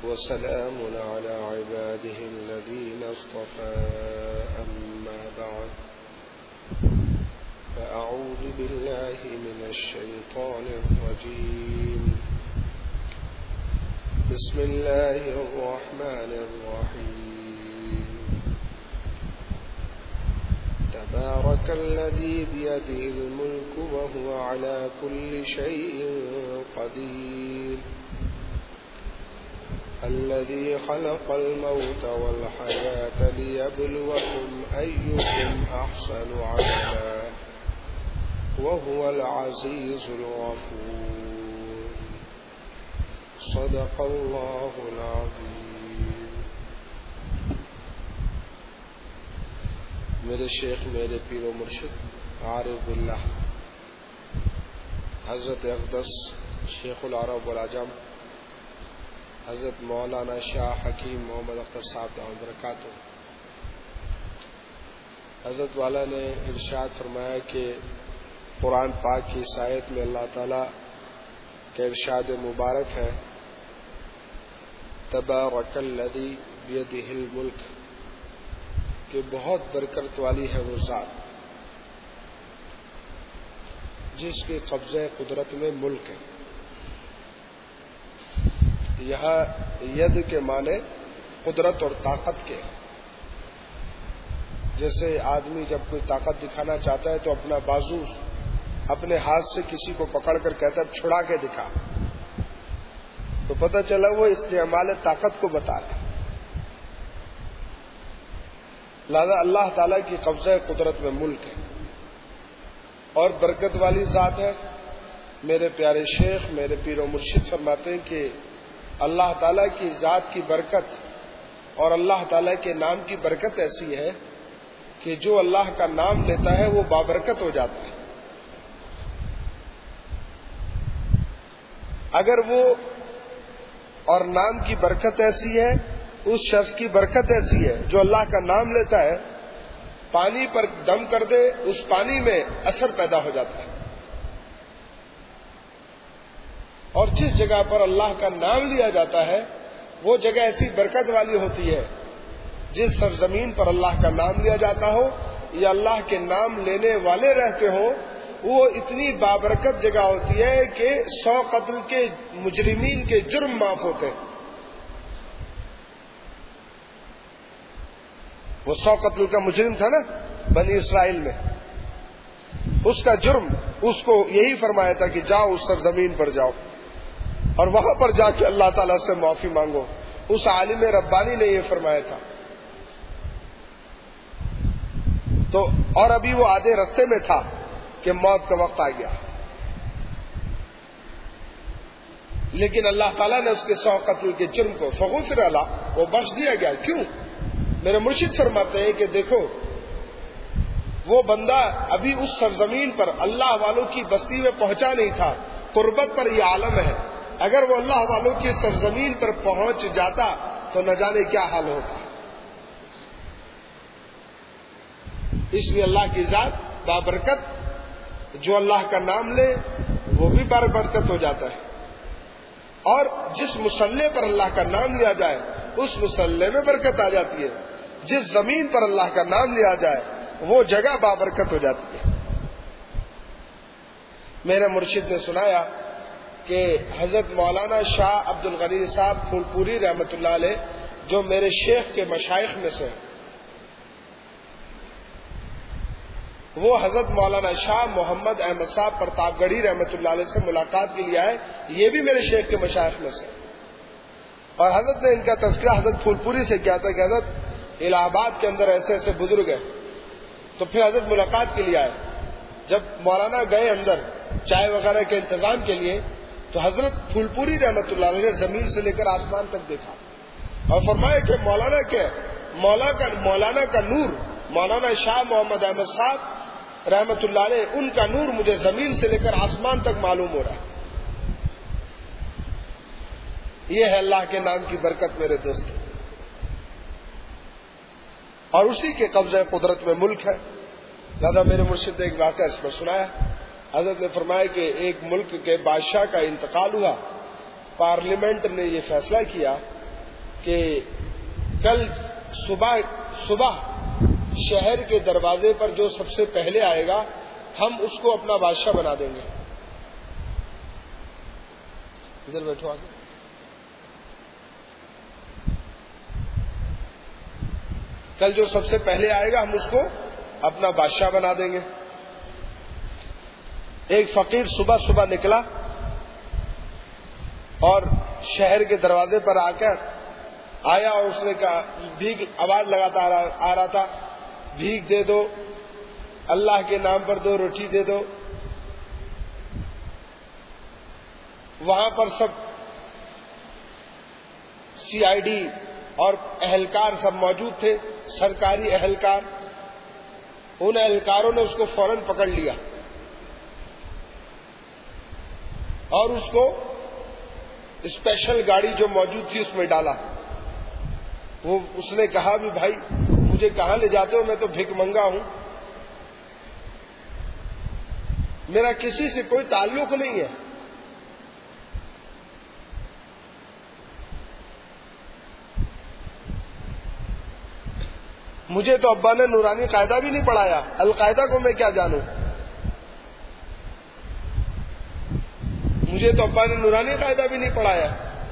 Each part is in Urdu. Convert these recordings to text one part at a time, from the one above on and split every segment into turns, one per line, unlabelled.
وسلام على عباده الذين اصطفى أما بعد فأعوذ بالله من الشيطان الرجيم بسم الله الرحمن الرحيم تبارك الذي بيده الملك وهو على كل شيء قدير الذي خلق الموت والحياة ليبلوكم أيكم أحسن عملا وهو العزيز الغفور صدق الله العظيم. میرے شیخ میرے پیر و مرشد عارف باللہ حضرت اقدس شیخ العرب والعجم حضرت مولانا شاہ حکیم محمد اختر صاحب دامت برکاتہ، حضرت والا نے ارشاد فرمایا کہ قرآن پاک کی اس آیت میں اللہ تعالیٰ کا ارشاد مبارک ہے تبارک الذی بیدہ الملک، کہ بہت برکت والی ہے وہ ذات جس کے قبضہ قدرت میں ملک ہے. یہاں ید کے معنی قدرت اور طاقت کے. جیسے آدمی جب کوئی طاقت دکھانا چاہتا ہے تو اپنا بازو اپنے ہاتھ سے کسی کو پکڑ کر کہتا ہے چھڑا کے دکھا، تو پتہ چلا وہ استعمال طاقت کو بتا رہا ہے. لہذا اللہ تعالیٰ کی قبضہ قدرت میں ملک ہے اور برکت والی ذات ہے. میرے پیارے شیخ میرے پیر و مرشد فرماتے ہیں کہ اللہ تعالیٰ کی ذات کی برکت اور اللہ تعالیٰ کے نام کی برکت ایسی ہے کہ جو اللہ کا نام لیتا ہے وہ بابرکت ہو جاتا ہے. اگر وہ اور نام کی برکت ایسی ہے، اس شخص کی برکت ایسی ہے جو اللہ کا نام لیتا ہے، پانی پر دم کر دے اس پانی میں اثر پیدا ہو جاتا ہے. اور جس جگہ پر اللہ کا نام لیا جاتا ہے وہ جگہ ایسی برکت والی ہوتی ہے. جس سرزمین پر اللہ کا نام لیا جاتا ہو یا اللہ کے نام لینے والے رہتے ہوں، وہ اتنی بابرکت جگہ ہوتی ہے کہ 100 قتل کے مجرمین کے جرم معاف ہوتے ہیں. وہ 100 قتل کا مجرم تھا نا بنی اسرائیل میں، اس کا جرم اس کو یہی فرمایا تھا کہ جاؤ اس سرزمین پر جاؤ اور وہاں پر جا کے اللہ تعالیٰ سے معافی مانگو. اس عالم ربانی نے یہ فرمایا تھا. تو اور ابھی وہ آدھے رستے میں تھا کہ موت کا وقت آ گیا، لیکن اللہ تعالیٰ نے اس کے 100 قتل کے جرم کو فغفر له وہ بخش دیا گیا. کیوں؟ میرے مرشد فرماتے ہیں کہ دیکھو وہ بندہ ابھی اس سرزمین پر اللہ والوں کی بستی میں پہنچا نہیں تھا. قربت پر یہ عالم ہے، اگر وہ اللہ والوں کی سرزمین پر پہنچ جاتا تو نہ جانے کیا حال ہوتا. اس لیے اللہ کی ذات بابرکت، جو اللہ کا نام لے وہ بھی بابرکت ہو جاتا ہے. اور جس مصلے پر اللہ کا نام لیا جائے اس مصلے میں برکت آ جاتی ہے. جس زمین پر اللہ کا نام لیا جائے وہ جگہ بابرکت ہو جاتی ہے. میرے مرشد نے سنایا کہ حضرت مولانا شاہ عبد الغنی صاحب پھول پوری رحمۃ اللہ علیہ، جو میرے شیخ کے مشائخ میں سے، وہ حضرت مولانا شاہ محمد احمد صاحب پرتاپ گڑھی رحمۃ اللہ علیہ سے ملاقات کے لیے آئے. یہ بھی میرے شیخ کے مشائخ میں سے. اور حضرت نے ان کا تذکرہ حضرت پھول پوری سے کیا تھا کہ حضرت الہ آباد کے اندر ایسے ایسے بزرگ ہیں. تو پھر حضرت ملاقات کے لیے آئے. جب مولانا گئے اندر چائے وغیرہ کے انتظام کے لیے تو حضرت پھول پوری رحمۃ اللہ علیہ نے زمین سے لے کر آسمان تک دیکھا اور فرمایا کہ مولانا کا نور، مولانا شاہ محمد احمد صاحب رحمۃ اللہ علیہ، ان کا نور مجھے زمین سے لے کر آسمان تک معلوم ہو رہا ہے. یہ ہے اللہ کے نام کی برکت میرے دوست، اور اسی کے قبضہ قدرت میں ملک ہے. لہذا میرے مرشد نے ایک واقعہ اس پر سنایا. حضرت نے فرمایا کہ ایک ملک کے بادشاہ کا انتقال ہوا، پارلیمنٹ نے یہ فیصلہ کیا کہ کل صبح شہر کے دروازے پر جو سب سے پہلے آئے گا ہم اس کو اپنا بادشاہ بنا دیں گے. ادھر بیٹھو آگے. کل جو سب سے پہلے آئے گا ہم اس کو اپنا بادشاہ بنا دیں گے. ایک فقیر صبح صبح نکلا اور شہر کے دروازے پر آ کر آیا اور اس نے کہا, بھیک آواز لگاتا آ رہا تھا, بھیک دے دو, اللہ کے نام پر 2 روٹی دے دو. وہاں پر سب CID اور اہلکار سب موجود تھے, سرکاری اہلکار. ان اہلکاروں نے اس کو فوراً پکڑ لیا اور اس کو اسپیشل گاڑی جو موجود تھی اس میں ڈالا. اس نے کہا بھی بھائی مجھے کہاں لے جاتے ہو, میں تو بھیک منگا ہوں, میرا کسی سے کوئی تعلق نہیں ہے. مجھے تو ابا نے نورانی قاعدہ بھی نہیں پڑھایا, القاعدہ کو میں کیا جانوں. مجھے تو ابا نے نورانی قاعدہ بھی نہیں پڑھایا.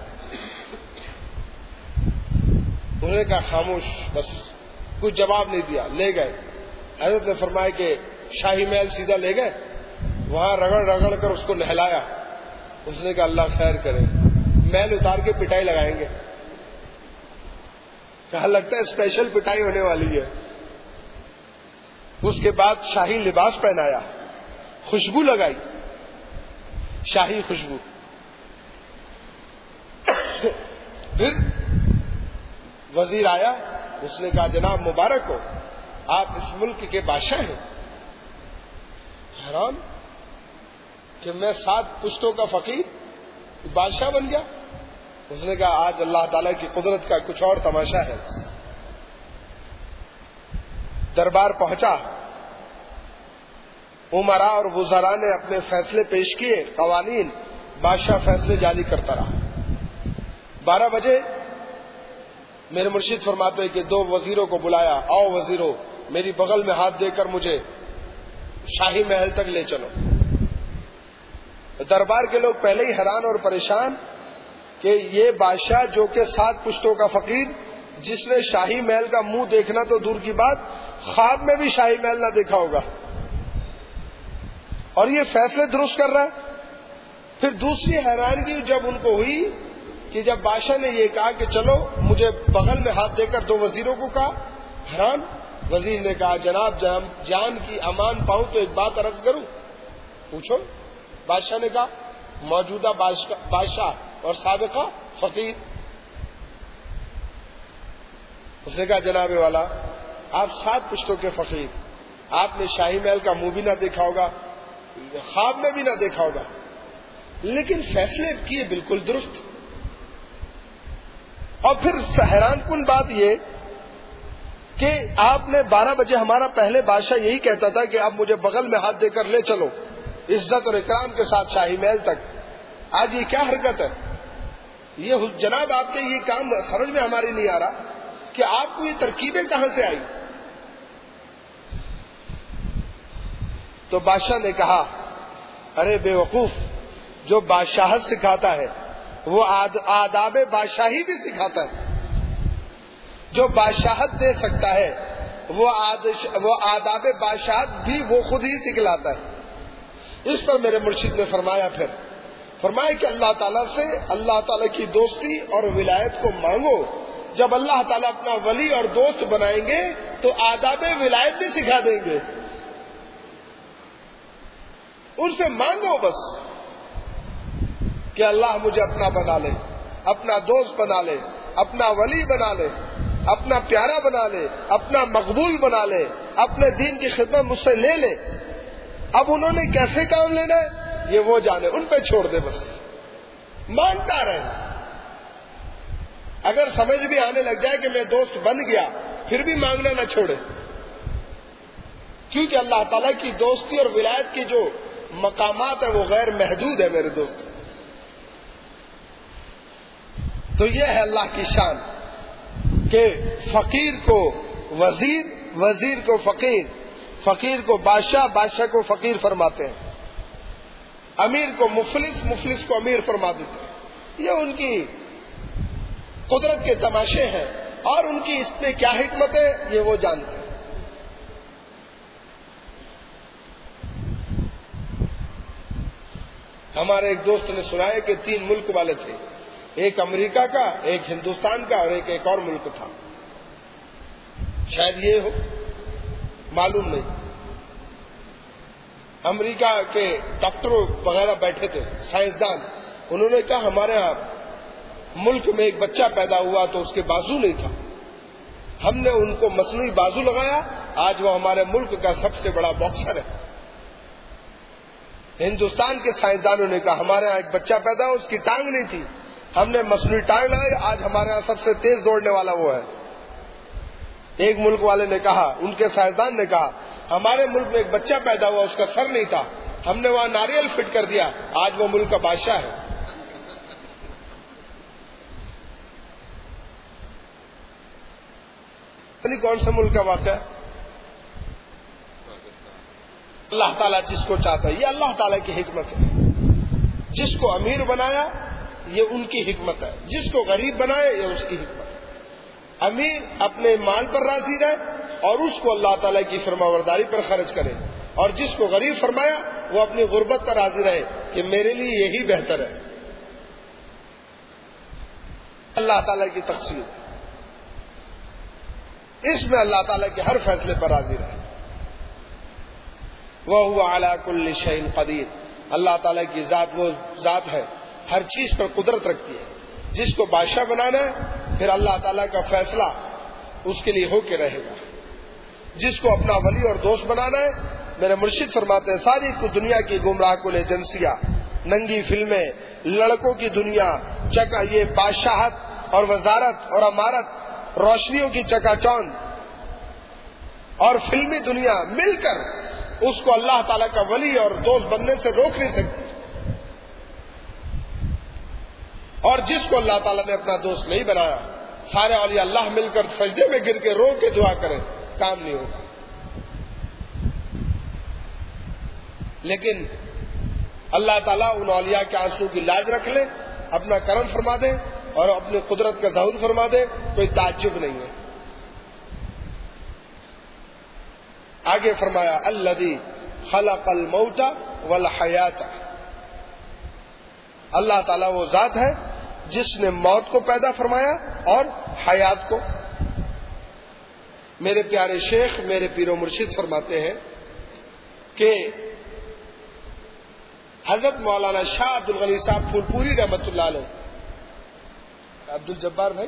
انہوں نے کہا خاموش, بس کچھ جواب نہیں دیا, لے گئے. حضرت نے فرمایا کہ شاہی محل سیدھا لے گئے, وہاں رگڑ رگڑ کر اس کو نہلایا. اس نے کہا اللہ خیر کرے, محل اتار کے پٹائی لگائیں گے. کہا لگتا ہے اسپیشل پٹائی ہونے والی ہے. اس کے بعد شاہی لباس پہنایا, خوشبو لگائی, شاہی خوشبو. پھر وزیر آیا, اس نے کہا جناب مبارک ہو, آپ اس ملک کے بادشاہ ہیں. حیران کہ میں 7 پشتوں کا فقیر بادشاہ بن گیا. اس نے کہا آج اللہ تعالیٰ کی قدرت کا کچھ اور تماشا ہے. دربار پہنچا, امراء اور وزراء نے اپنے فیصلے پیش کیے, قوانین, بادشاہ فیصلے جاری کرتا رہا. 12 بجے میرے مرشد فرماتے ہیں کہ 2 وزیروں کو بلایا, آؤ وزیروں میری بغل میں ہاتھ دے کر مجھے شاہی محل تک لے چلو. دربار کے لوگ پہلے ہی حیران اور پریشان کہ یہ بادشاہ جو کہ 7 پشتوں کا فقیر, جس نے شاہی محل کا منہ دیکھنا تو دور کی بات, خواب میں بھی شاہی محل نہ دیکھا ہوگا, اور یہ فیصلے درست کر رہا ہے. پھر دوسری حیرانگی جب ان کو ہوئی کہ جب بادشاہ نے یہ کہا کہ چلو, مجھے بغل میں ہاتھ دے کر 2 وزیروں کو کہا, حیران. وزیر نے کہا جناب جان کی امان پاؤں تو ایک بات عرض کروں. پوچھو. بادشاہ نے کہا موجودہ بادشاہ اور سابقہ فقیر. اس نے کہا جناب والا آپ 7 پشتوں کے فقیر, آپ نے شاہی محل کا منہ بھی نہ دیکھا ہوگا, خواب میں بھی نہ دیکھا ہوگا, لیکن فیصلے کیے بالکل درست. اور پھر حیران کن بات یہ کہ آپ نے 12 بجے, ہمارا پہلے بادشاہ یہی کہتا تھا کہ اب مجھے بغل میں ہاتھ دے کر لے چلو عزت اور اکرام کے ساتھ شاہی محل تک. آج یہ کیا حرکت ہے؟ یہ جناب آپ کے یہ کام سمجھ میں ہماری نہیں آ رہا کہ آپ کو یہ ترکیبیں کہاں سے آئی. تو بادشاہ نے کہا ارے بے وقوف, جو بادشاہت سکھاتا ہے وہ آداب بادشاہی بھی سکھاتا ہے. جو بادشاہت دے سکتا ہے وہ آداب بادشاہت بھی وہ خود ہی سکھلاتا ہے. اس پر میرے مرشد نے فرمایا کہ اللہ تعالیٰ سے اللہ تعالیٰ کی دوستی اور ولایت کو مانگو. جب اللہ تعالیٰ اپنا ولی اور دوست بنائیں گے تو آداب ولایت بھی سکھا دیں گے. ان سے مانگو بس کہ اللہ مجھے اپنا بنا لے, اپنا دوست بنا لے, اپنا ولی بنا لے, اپنا پیارا بنا لے, اپنا مقبول بنا لے, اپنے دین کی خدمت مجھ سے لے لے. اب انہوں نے کیسے کام لینا ہے یہ وہ جانے, ان پہ چھوڑ دے, بس مانگتا رہے. اگر سمجھ بھی آنے لگ جائے کہ میں دوست بن گیا پھر بھی مانگنا نہ چھوڑے, کیونکہ اللہ تعالیٰ کی دوستی اور ولایت کی جو مقامات ہیں وہ غیر محدود ہے میرے دوست. تو یہ ہے اللہ کی شان. کہ فقیر کو وزیر، وزیر کو فقیر، فقیر کو بادشاہ، بادشاہ کو فقیر فرماتے ہیں، امیر کو مفلس، مفلس کو امیر فرما دیتے ہیں۔ یہ ان کی قدرت کے تماشے ہیں، اور ان کی اس میں کیا حکمت ہے یہ وہ جانتے ہیں۔ ہمارے ایک دوست نے سنایا کہ 3 ملک والے تھے، ایک امریکہ کا، ایک ہندوستان کا، اور ایک اور ملک تھا، شاید یہ ہو، معلوم نہیں۔ امریکہ کے ڈاکٹروں وغیرہ بیٹھے تھے، سائنسدان، انہوں نے کہا ہمارے ہاں ملک میں ایک بچہ پیدا ہوا تو اس کے بازو نہیں تھا، ہم نے ان کو مصنوعی بازو لگایا، آج وہ ہمارے ملک کا سب سے بڑا باکسر ہے۔ ہندوستان کے سائنسدانوں نے کہا ہمارے ہاں ایک بچہ پیدا ہوا، اس کی ٹانگ نہیں تھی، ہم نے مصنوعی ٹانگ لگائی، آج ہمارے ہاں سب سے تیز دوڑنے والا وہ ہے۔ ایک ملک والے نے کہا، ان کے سائنسدان نے کہا ہمارے ملک میں ایک بچہ پیدا ہوا، اس کا سر نہیں تھا، ہم نے وہاں ناریل فٹ کر دیا، آج وہ ملک کا بادشاہ ہے۔ کون سے ملک کا واقعہ ہے؟ اللہ تعالیٰ جس کو چاہتا ہے، یہ اللہ تعالیٰ کی حکمت ہے۔ جس کو امیر بنایا یہ ان کی حکمت ہے، جس کو غریب بنائے یہ اس کی حکمت ہے۔ امیر اپنے مال پر راضی رہے اور اس کو اللہ تعالیٰ کی فرمانبرداری پر خرچ کرے، اور جس کو غریب فرمایا وہ اپنی غربت پر راضی رہے کہ میرے لیے یہی بہتر ہے۔ اللہ تعالیٰ کی تقسیم، اس میں اللہ تعالیٰ کے ہر فیصلے پر راضی رہے۔ وَهُوَ عَلَى كُلِّ شَيْءٍ قَدِيرٌ، اللہ تعالیٰ کی ذات وہ ذات ہے ہر چیز پر قدرت رکھتی ہے۔ جس کو بادشاہ بنانا ہے پھر اللہ تعالیٰ کا فیصلہ اس کے لیے ہو کے رہے گا۔ جس کو اپنا ولی اور دوست بنانا ہے، میرے مرشد فرماتے ہیں ساری دنیا کی گمراہ کن ایجنسیاں، ننگی فلمیں، لڑکوں کی دنیا، یہ بادشاہت اور وزارت اور امارت، روشنیوں کی چکا چوند اور فلمی دنیا مل کر اس کو اللہ تعالیٰ کا ولی اور دوست بننے سے روک نہیں سکتی، اور جس کو اللہ تعالیٰ نے اپنا دوست نہیں بنایا، سارے اولیاء اللہ مل کر سجدے میں گر کے رو کے دعا کریں، کام نہیں ہوگا۔ لیکن اللہ تعالیٰ ان اولیاء کے آنسو کی لاج رکھ لے، اپنا کرم فرما دے اور اپنی قدرت کا ظہور فرما دے، کوئی تعجب نہیں ہے۔ آگے فرمایا الذی خلق الموت والحیات، اللہ تعالیٰ وہ ذات ہے جس نے موت کو پیدا فرمایا اور حیات کو۔ میرے پیارے شیخ، میرے پیر و مرشد فرماتے ہیں کہ حضرت مولانا شاہ عبد الغنی صاحب پھول پوری رحمت اللہ علیہ، عبد الجبار بھائی،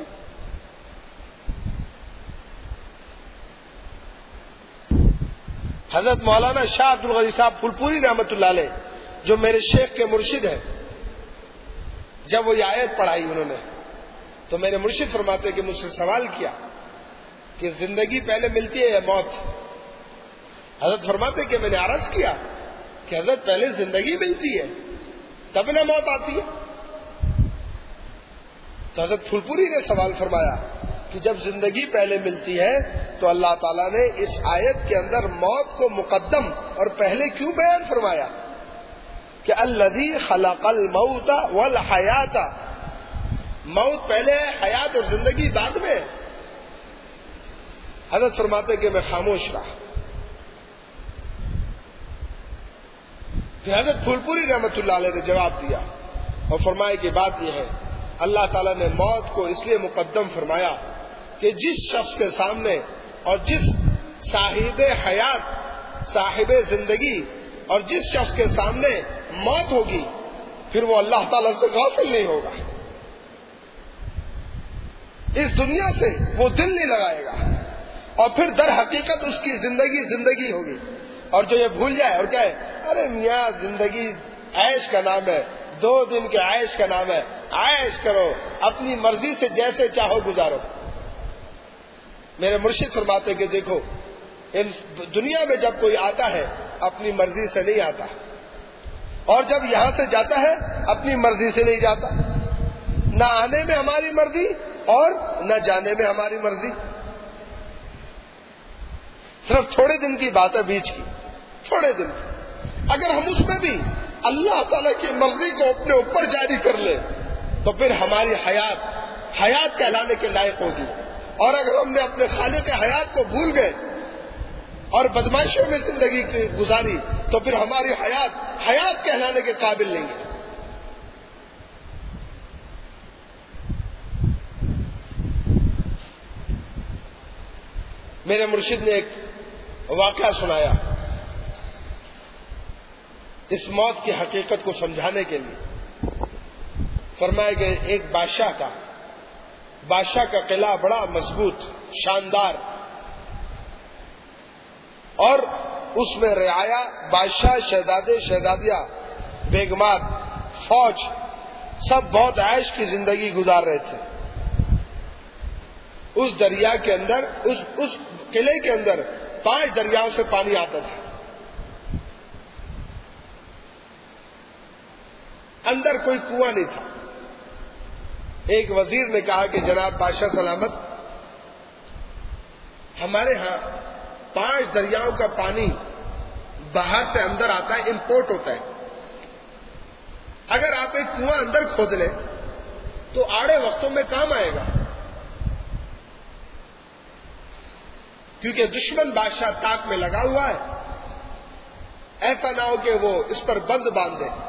حضرت مولانا شاہ عبد الغنی صاحب پھول پوری رحمت اللہ علیہ جو میرے شیخ کے مرشد ہیں، جب وہ یہ آیت پڑھائی انہوں نے تو میرے مرشد فرماتے کہ مجھ سے سوال کیا کہ زندگی پہلے ملتی ہے یا موت؟ حضرت فرماتے کہ میں نے عرض کیا کہ حضرت پہلے زندگی ملتی ہے تب نہ موت آتی ہے۔ تو حضرت پھول پوری نے سوال فرمایا کہ جب زندگی پہلے ملتی ہے تو اللہ تعالیٰ نے اس آیت کے اندر موت کو مقدم اور پہلے کیوں بیان فرمایا کہ الذی خلق الموت والحیات، موت پہلے ہے، حیات اور زندگی بعد میں ہے۔ حضرت فرماتے کہ میں خاموش رہا۔ پھر حضرت پھول پوری رحمت اللہ علیہ نے جواب دیا اور فرمایا کہ بات یہ ہے، اللہ تعالیٰ نے موت کو اس لیے مقدم فرمایا کہ جس شخص کے سامنے اور جس صاحب حیات، صاحب زندگی اور جس شخص کے سامنے موت ہوگی پھر وہ اللہ تعالیٰ سے غافل نہیں ہوگا، اس دنیا سے وہ دل نہیں لگائے گا، اور پھر در حقیقت اس کی زندگی ہوگی۔ اور جو یہ بھول جائے اور کہے ارے میاں زندگی عیش کا نام ہے، 2 دن کے عیش کا نام ہے، عیش کرو، اپنی مرضی سے جیسے چاہو گزارو۔ میرے مرشد فرماتے کہ دیکھو دنیا میں جب کوئی آتا ہے اپنی مرضی سے نہیں آتا، اور جب یہاں سے جاتا ہے اپنی مرضی سے نہیں جاتا، نہ آنے میں ہماری مرضی اور نہ جانے میں ہماری مرضی. صرف تھوڑے دن کی بات ہے بیچ کی، تھوڑے دن. اگر ہم اس میں بھی اللہ تعالی کی مرضی کو اپنے اوپر جاری کر لیں تو پھر ہماری حیات کہلانے کے لائق ہوگی. اور اگر ہم نے اپنے خالق حیات کو بھول گئے اور بدماشیوں میں زندگی گزاری تو پھر ہماری حیات کہلانے کے قابل نہیں ہے. میرے مرشد نے ایک واقعہ سنایا اس موت کی حقیقت کو سمجھانے کے لیے. فرمایا کہ ایک بادشاہ کا قلعہ بڑا مضبوط شاندار، اور اس میں رعایا بادشاہ، شہزادے، شہزادیاں، بیگمات، فوج سب بہت عیش کی زندگی گزار رہے تھے. اس دریا کے اندر، اس قلعے کے اندر 5 دریاؤں سے پانی آتا تھا. اندر کوئی کنواں نہیں تھا. ایک وزیر نے کہا کہ جناب بادشاہ سلامت، ہمارے ہاں 5 دریاؤں کا پانی باہر سے اندر آتا ہے، امپورٹ ہوتا ہے. اگر آپ ایک کنواں اندر کھود لیں تو آڑے وقتوں میں کام آئے گا، کیونکہ دشمن بادشاہ طاق میں لگا ہوا ہے. ایسا نہ ہو کہ وہ اس پر بند باندھ دے.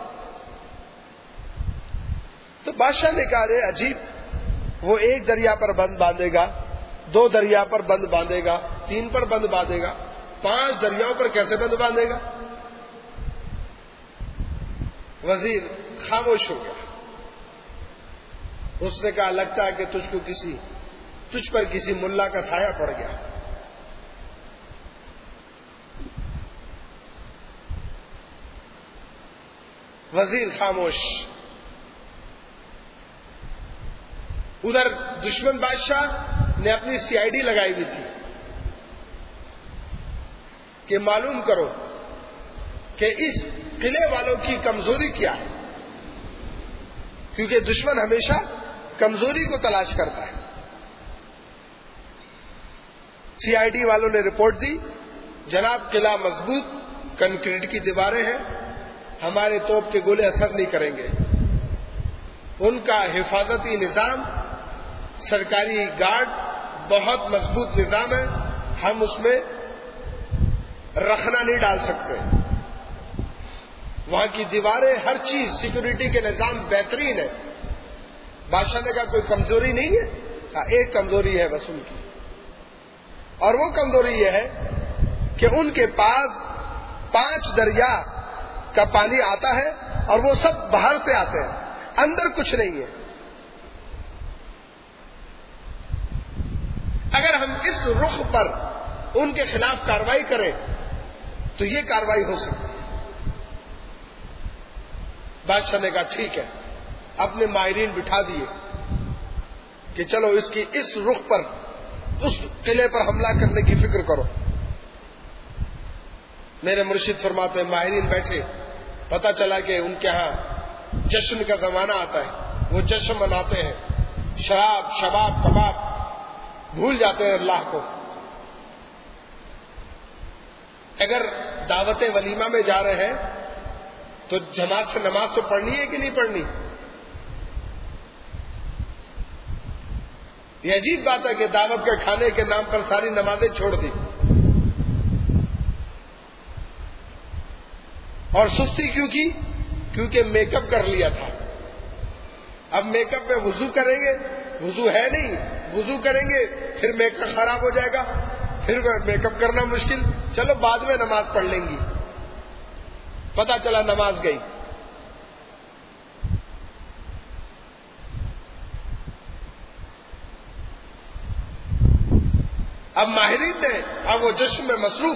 تو بادشاہ نے کہا رے عجیب، وہ 1 دریا پر بند باندھے گا، 2 دریا پر بند باندھے گا، 3 پر بند باندھے گا، 5 دریاؤں پر کیسے بند باندھے گا؟ وزیر خاموش ہو گیا. اس نے کہا لگتا ہے کہ تجھ پر کسی ملا کا سایہ پڑ گیا. وزیر خاموش. ادھر دشمن بادشاہ نے اپنی CID لگائی ہوئی تھی کہ معلوم کرو کہ اس قلعے والوں کی کمزوری کیا ہے، کیونکہ دشمن ہمیشہ کمزوری کو تلاش کرتا ہے. CID والوں نے رپورٹ دی، جناب قلعہ مضبوط، کنکریٹ کی دیواریں ہیں، ہمارے توپ کے گولے اثر نہیں کریں گے. ان کا حفاظتی نظام، سرکاری گارڈ بہت مضبوط نظام ہے، ہم اس میں رخنا نہیں ڈال سکتے. وہاں کی دیواریں، ہر چیز، سیکورٹی کے نظام بہترین ہے. بادشاہ نے کہا کوئی کمزوری نہیں ہے؟ کہا ایک کمزوری ہے بس ان کی، اور وہ کمزوری یہ ہے کہ ان کے پاس 5 دریا کا پانی آتا ہے اور وہ سب باہر سے آتے ہیں، اندر کچھ نہیں ہے. اگر ہم اس رخ پر ان کے خلاف کارروائی کریں تو یہ کارروائی ہو سکتی ہے. بادشاہ نے کہا ٹھیک ہے، اپنے ماہرین بٹھا دیے کہ چلو اس کی اس رخ پر، اس قلعے پر حملہ کرنے کی فکر کرو. میرے مرشد فرماتے ہیں ماہرین بیٹھے، پتا چلا کہ ان کے ہاں جشن کا زمانہ آتا ہے، وہ جشن مناتے ہیں، شراب، شباب، کباب بھول جاتے ہیں اللہ کو. اگر دعوت ولیمہ میں جا رہے ہیں تو جماعت سے نماز تو پڑھنی ہے کہ نہیں پڑھنی؟ یہ عجیب بات ہے کہ دعوت کے کھانے کے نام پر ساری نمازیں چھوڑ دی. اور سستی کیوں کی؟ کیونکہ میک اپ کر لیا تھا. اب میک اپ میں وضو کریں گے، وضو ہے نہیں، وضو کریں گے پھر میک اپ خراب ہو جائے گا، پھر میک اپ کرنا مشکل، چلو بعد میں نماز پڑھ لیں گی. پتا چلا نماز گئی. اب ماہرین نے، اب وہ جشن میں مصروف،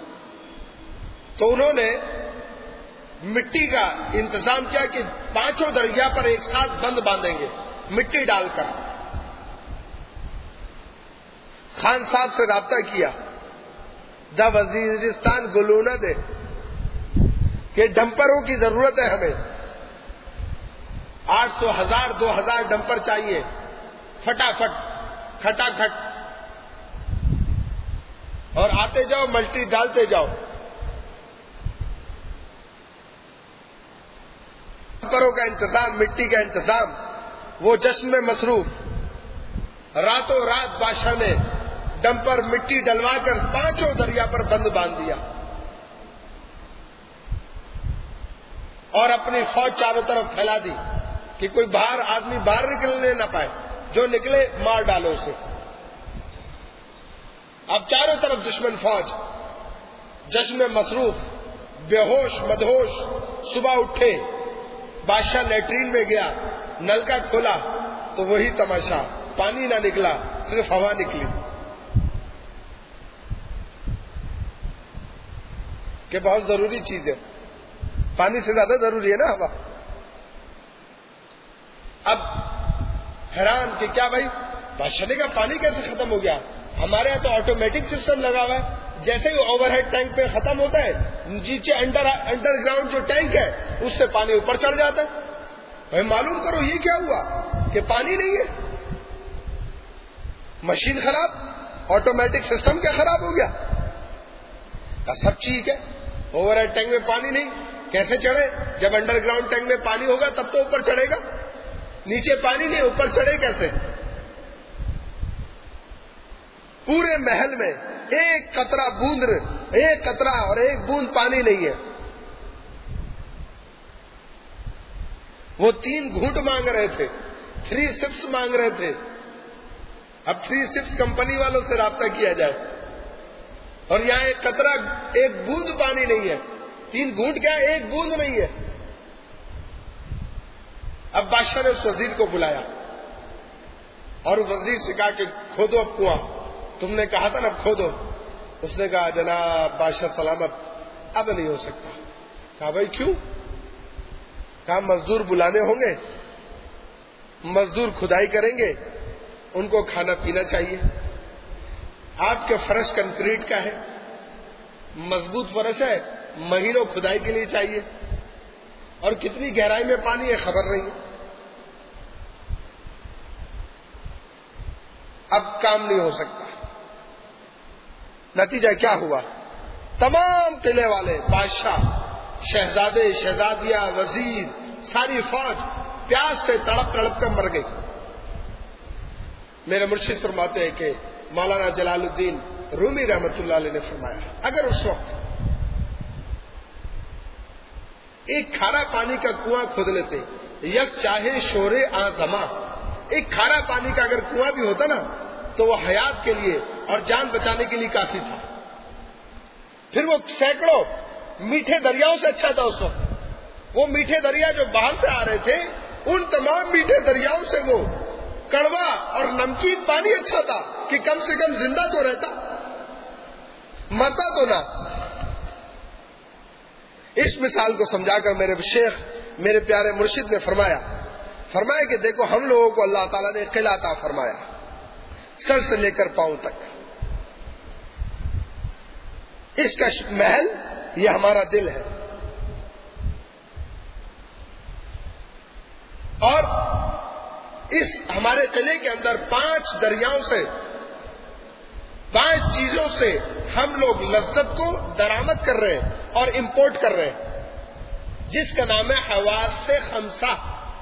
تو انہوں نے مٹی کا انتظام کیا کہ 5 دریا پر ایک ساتھ بند باندھیں گے مٹی ڈال کر. خان صاحب سے رابطہ کیا، دا وزیرستان گلونا دے کہ ڈمپروں کی ضرورت ہے ہمیں، 800، 1000، 2000 ڈمپر چاہیے. فٹافٹ کھٹاکھٹ، اور آتے جاؤ ملٹی ڈالتے جاؤ. ڈمپروں کا انتظام، مٹی کا انتظام، وہ جشن میں مصروف. راتوں رات بادشاہ نے ڈمپر مٹی ڈلوا کر 5 دریا پر بند باندھ دیا اور اپنی فوج چاروں طرف پھیلا دی کہ کوئی آدمی باہر نکلنے نہ پائے، جو نکلے مار ڈالو اسے. اب چاروں طرف دشمن فوج جشن میں مصروف، بے ہوش مدہوش. صبح اٹھے، بادشاہ لیٹرین میں گیا، نل کا کھولا تو وہی تماشا، پانی نہ نکلا، صرف ہوا نکلی کہ بہت ضروری چیز ہے، پانی سے زیادہ ضروری ہے نا ہوا. اب حیران کہ کیا بھائی، بادشاہ نے کہا پانی کیسے ختم ہو گیا؟ ہمارے یہاں تو آٹومیٹک سسٹم لگا ہوا ہے، جیسے ہی اوور ہیڈ ٹینک پہ ختم ہوتا ہے، نیچے انڈر گراؤنڈ جو ٹینک ہے اس سے پانی اوپر چڑھ جاتا ہے. بھائی معلوم کرو یہ کیا ہوا کہ پانی نہیں ہے؟ مشین خراب، آٹومیٹک سسٹم کیا خراب ہو گیا؟ سب ٹھیک ہے، اوور ہیڈ ٹینک میں پانی نہیں، کیسے چڑھے؟ جب انڈر گراؤنڈ ٹینک میں پانی ہوگا تب تو اوپر چڑھے گا، نیچے پانی نہیں، اوپر چڑھے کیسے؟ پورے محل میں ایک قطرہ اور ایک بوند پانی نہیں ہے. وہ 3 گھونٹ مانگ رہے تھے، 3 سپس مانگ رہے تھے. اب 3 سپس کمپنی والوں سے رابطہ کیا جائے، اور یہاں ایک قطرہ، ایک بوند پانی نہیں ہے. 3 گھونٹ کیا، ایک بوند نہیں ہے. اب بادشاہ نے اس وزیر کو بلایا اور وزیر سے کہا کہ کھودو اب کنواں، تم نے کہا تھا نا کھودو. اس نے کہا جناب بادشاہ سلامت، اب نہیں ہو سکتا. کہا بھائی کیوں؟ کہا مزدور بلانے ہوں گے، مزدور کھدائی کریں گے، ان کو کھانا پینا چاہیے. آپ کے فرش کنکریٹ کا ہے، مضبوط فرش ہے، مہینوں کھدائی کے لیے چاہیے، اور کتنی گہرائی میں پانی ہے خبر نہیں ہے. اب کام نہیں ہو سکتا. نتیجہ کیا ہوا؟ تمام قلعے والے، بادشاہ، شہزادے، شہزادیاں، وزیر، ساری فوج پیاس سے تڑپ تڑپ کر مر گئی. میرے مرشد فرماتے ہیں کہ مولانا جلال الدین رومی رحمت اللہ علیہ نے فرمایا، اگر اس وقت ایک کھارا پانی کا کنواں کھود لیتے، یک چاہے شورے آزما، ایک کھارا پانی کا اگر کنواں بھی ہوتا نا تو وہ حیات کے لیے اور جان بچانے کے لیے کافی تھا. پھر وہ سینکڑوں میٹھے دریاؤں سے اچھا تھا. اس وقت وہ میٹھے دریا جو باہر سے آ رہے تھے، ان تمام میٹھے دریاؤں سے وہ کڑوا اور نمکین پانی اچھا تھا کہ کم سے کم زندہ تو رہتا، مرتا تو نہ. اس مثال کو سمجھا کر میرے شیخ، میرے پیارے مرشد نے فرمایا کہ دیکھو ہم لوگوں کو اللہ تعالیٰ نے قلعہ عطا فرمایا، سر سے لے کر پاؤں تک. اس کا محل یہ ہمارا دل ہے، اور اس ہمارے قلعے کے اندر 5 دریاؤں سے، 5 چیزوں سے ہم لوگ لذت کو درآمد کر رہے ہیں اور امپورٹ کر رہے ہیں، جس کا نام ہے حواس سے خمسہ.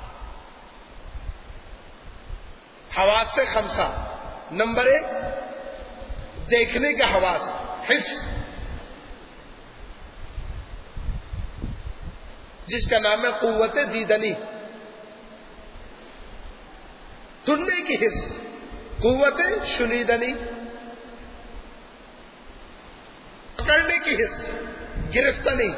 حواس سے خمسہ. نمبر 1 دیکھنے کا حواس، حس، جس کا نام ہے قوت دیدنی. سننے کی حس، قوت شنیدنی. پکڑنے کی حس، گرفتنی.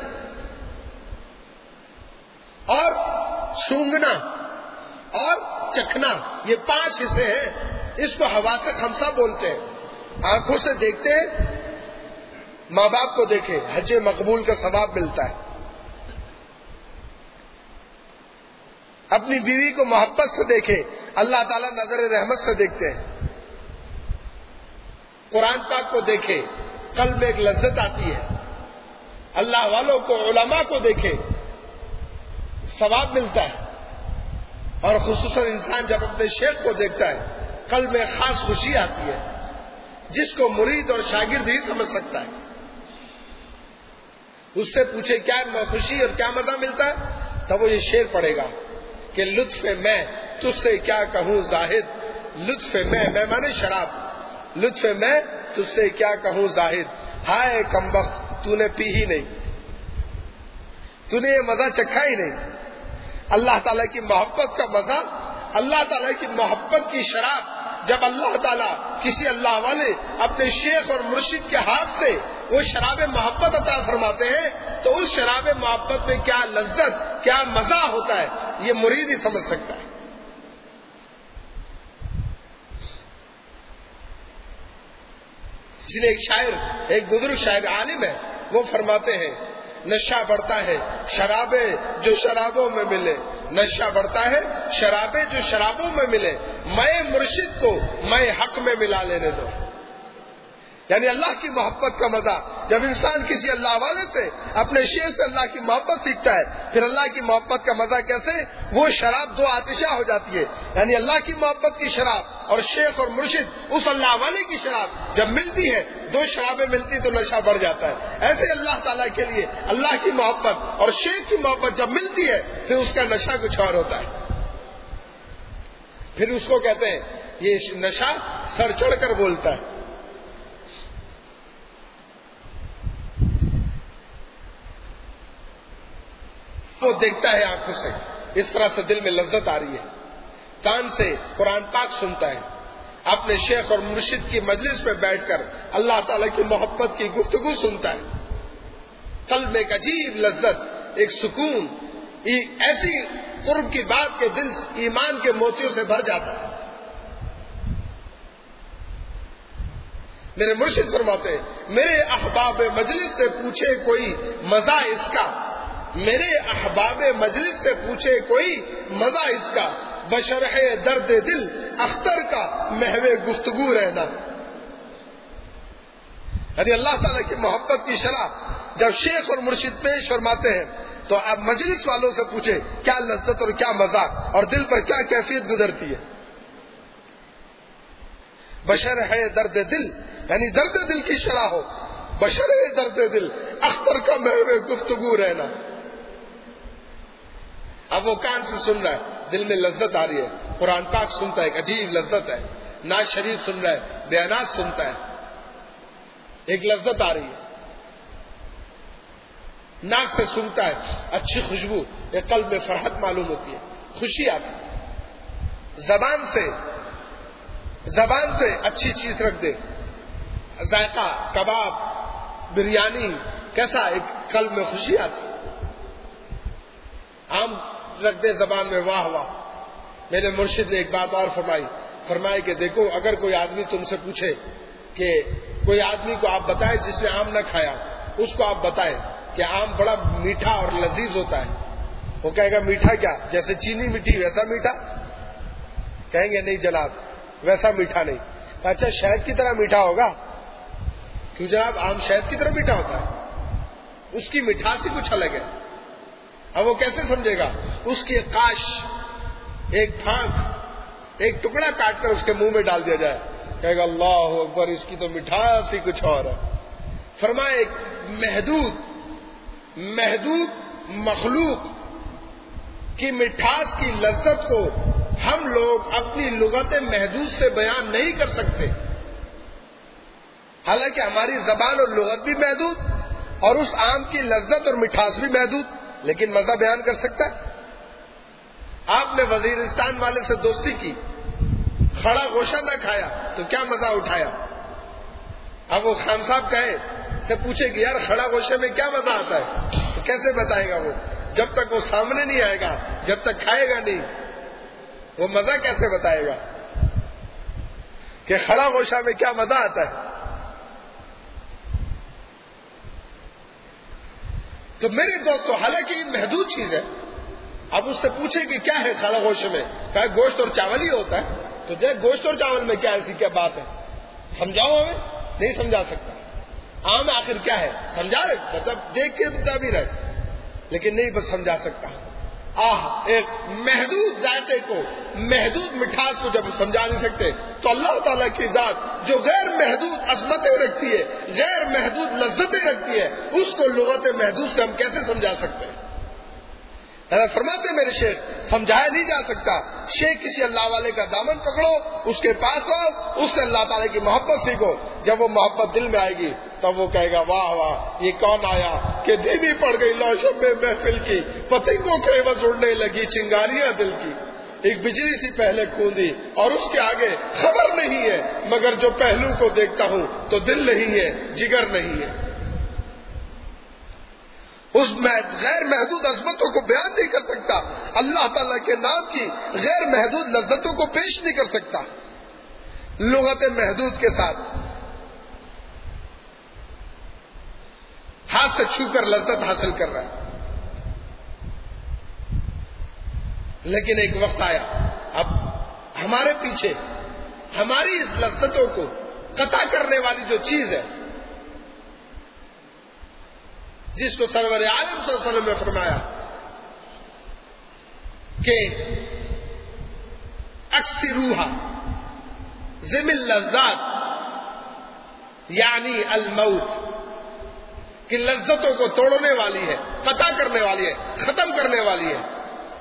اور سونگنا اور چکھنا، یہ 5 حصے ہیں. اس کو حواس خمسہ بولتے ہیں. آنکھوں سے دیکھتے ہیں، ماں باپ کو دیکھے حج مقبول کا ثواب ملتا ہے. اپنی بیوی کو محبت سے دیکھے، اللہ تعالیٰ نظر رحمت سے دیکھتے ہیں. قرآن پاک کو دیکھے، قلب میں ایک لذت آتی ہے. اللہ والوں کو، علماء کو دیکھے، ثواب ملتا ہے. اور خصوصاً انسان جب اپنے شیخ کو دیکھتا ہے قلب میں خاص خوشی آتی ہے جس کو مرید اور شاگرد ہی سمجھ سکتا ہے. اس سے پوچھے کیا خوشی اور کیا مزہ ملتا ہے، تب وہ یہ شعر پڑھے گا کہ لطف میں تجھ سے کیا کہوں زاہد، لطف میں مانے شراب، لطف میں تجھ سے کیا کہوں زاہد، ہائے کمبخت تو نے پی ہی نہیں، تو نے یہ مزہ چکھا ہی نہیں. اللہ تعالیٰ کی محبت کا مزہ، اللہ تعالیٰ کی محبت کی شراب جب اللہ تعالیٰ کسی اللہ والے اپنے شیخ اور مرشد کے ہاتھ سے وہ شراب محبت عطا فرماتے ہیں تو اس شراب محبت میں کیا لذت، کیا مزہ ہوتا ہے، یہ مرید ہی سمجھ سکتا ہے. جنہیں ایک شاعر، ایک بزرگ شاعر عالم ہے، وہ فرماتے ہیں نشہ بڑھتا ہے شرابیں جو شرابوں میں ملے، نشہ بڑھتا ہے شرابیں جو شرابوں میں ملے، میں مرشد کو میں حق میں ملا لینے دو. یعنی اللہ کی محبت کا مزہ جب انسان کسی اللہ والے سے اپنے شیخ سے اللہ کی محبت سیکھتا ہے، پھر اللہ کی محبت کا مزہ کیسے، وہ شراب دو آتشہ ہو جاتی ہے. یعنی اللہ کی محبت کی شراب اور شیخ اور مرشد اس اللہ والے کی شراب جب ملتی ہے، دو شرابیں ملتی تو نشہ بڑھ جاتا ہے. ایسے اللہ تعالیٰ کے لیے اللہ کی محبت اور شیخ کی محبت جب ملتی ہے پھر اس کا نشہ کچھ اور ہوتا ہے. پھر اس کو کہتے ہیں یہ نشہ سر چڑھ کر بولتا ہے. وہ دیکھتا ہے آنکھوں سے، اس طرح سے دل میں لذت آ رہی ہے، کان سے قرآن پاک سنتا ہے، اپنے شیخ اور مرشد کی مجلس میں بیٹھ کر اللہ تعالیٰ کی محبت کی گفتگو سنتا ہے، قلب میں ایک عجیب لذت، ایک سکون، ایسی قرب کی بات کہ دل ایمان کے موتیوں سے بھر جاتا ہے. میرے مرشد فرماتے ہیں میرے احباب مجلس سے پوچھے کوئی مزہ اس کا، میرے احباب مجلس سے پوچھے کوئی مزہ اس کا، بشرح درد دل اختر کا محو گفتگو رہنا. یعنی اللہ تعالیٰ کی محبت کی شرح جب شیخ اور مرشد پیش فرماتے ہیں تو اب مجلس والوں سے پوچھے کیا لذت اور کیا مزہ اور دل پر کیا کیفیت گزرتی ہے. بشرح درد دل یعنی درد دل کی شرح ہو، بشرح درد دل اختر کا محو گفتگو رہنا. اب وہ کان سے سن رہا ہے، دل میں لذت آ رہی ہے، قرآن پاک سنتا ہے، ایک عجیب لذت ہے، ناز شریف سن رہا ہے، بیانات سنتا ہے، ایک لذت آ رہی ہے. ناک سے سنتا ہے، اچھی خوشبو، ایک قلب میں فرحت معلوم ہوتی ہے، خوشی آتی ہے. زبان سے اچھی چیز رکھ دے، ذائقہ، کباب، بریانی، کیسا ایک قلب میں خوشی آتی ہے. آم رکھ دے زبان میں، واہ واہ. میرے مرشد نے ایک بات اور فرمائی کہ دیکھو اگر کوئی آدمی تم سے پوچھے کہ کوئی آدمی کو آپ بتائیں جس نے آم نہ کھایا، اس کو آپ بتائیں کہ آم بڑا میٹھا اور لذیذ ہوتا ہے، وہ کہے گا میٹھا کیا، جیسے چینی میٹھی ویسا میٹھا؟ کہیں گے نہیں جناب ویسا میٹھا نہیں. اچھا شہد کی طرح میٹھا ہوگا؟ کیوں جناب آم شہد کی طرح میٹھا ہوتا ہے، اس کی مٹھاس ہی کچھ الگ ہے. اب وہ کیسے سمجھے گا؟ اس کی کاش ایک پھانک، ایک ٹکڑا کاٹ کر اس کے منہ میں ڈال دیا جائے، کہے گا اللہ اکبر اس کی تو مٹھاس ہی کچھ اور ہے. فرمائے ایک محدود مخلوق کی مٹھاس کی لذت کو ہم لوگ اپنی لغت محدود سے بیان نہیں کر سکتے. حالانکہ ہماری زبان اور لغت بھی محدود اور اس آم کی لذت اور مٹھاس بھی محدود، لیکن مزہ بیان کر سکتا ہے. آپ نے وزیرستان والے سے دوستی کی، کھڑا گوشہ نہ کھایا تو کیا مزہ اٹھایا. اب وہ خان صاحب کہے سے پوچھے کہ یار کھڑا گوشے میں کیا مزہ آتا ہے، تو کیسے بتائے گا وہ؟ جب تک وہ سامنے نہیں آئے گا، جب تک کھائے گا نہیں، وہ مزہ کیسے بتائے گا کہ کھڑا گوشہ میں کیا مزہ آتا ہے. تو میرے دوستو حالانکہ یہ محدود چیز ہے، اب اس سے پوچھے کہ کیا ہے کھڑا گوشے میں، کہا گوشت اور چاول ہی ہوتا ہے. تو دیکھ گوشت اور چاول میں کیا ایسی کیا بات ہے، سمجھاؤ ہمیں. نہیں سمجھا سکتا. آم آخر کیا ہے سمجھا رہے، مطلب دیکھ کے بتا بھی رہے لیکن نہیں بس سمجھا سکتا. ایک محدود ذائقے کو، محدود مٹھاس کو جب سمجھا نہیں سکتے تو اللہ تعالیٰ کی ذات جو غیر محدود عظمتیں رکھتی ہے، غیر محدود لذتیں رکھتی ہے، اس کو لغت محدود سے ہم کیسے سمجھا سکتے ہیں؟ فرماتے میرے شیخ سمجھایا نہیں جا سکتا. شیخ کسی اللہ والے کا دامن پکڑو، اس کے پاس آؤ، اس سے اللہ تعالیٰ کی محبت سیکھو. جب وہ محبت دل میں آئے گی تب وہ کہے گا واہ واہ یہ کون آیا کہ دھیمی پڑ گئی لوشب میں محفل کی، پتنگوں کے عوض اڑنے لگی چنگاریاں دل کی. ایک بجلی سی پہلے کھوندی اور اس کے آگے خبر نہیں ہے، مگر جو پہلو کو دیکھتا ہوں تو دل نہیں ہے، جگر نہیں ہے. اس غیر محدود عظمتوں کو بیان نہیں کر سکتا، اللہ تعالیٰ کے نام کی غیر محدود لذتوں کو پیش نہیں کر سکتا. لغت محدود کے ساتھ ہاتھ سے چھو کر لذت حاصل کر رہا ہے. لیکن ایک وقت آیا اب ہمارے پیچھے ہماری اس لذتوں کو قطع کرنے والی جو چیز ہے، جس کو سرور عالم صلی اللہ علیہ وسلم نے فرمایا کہ اکثروہا ذم اللذات یعنی الموت، کہ لذتوں کو توڑنے والی ہے، قطع کرنے والی ہے، ختم کرنے والی ہے،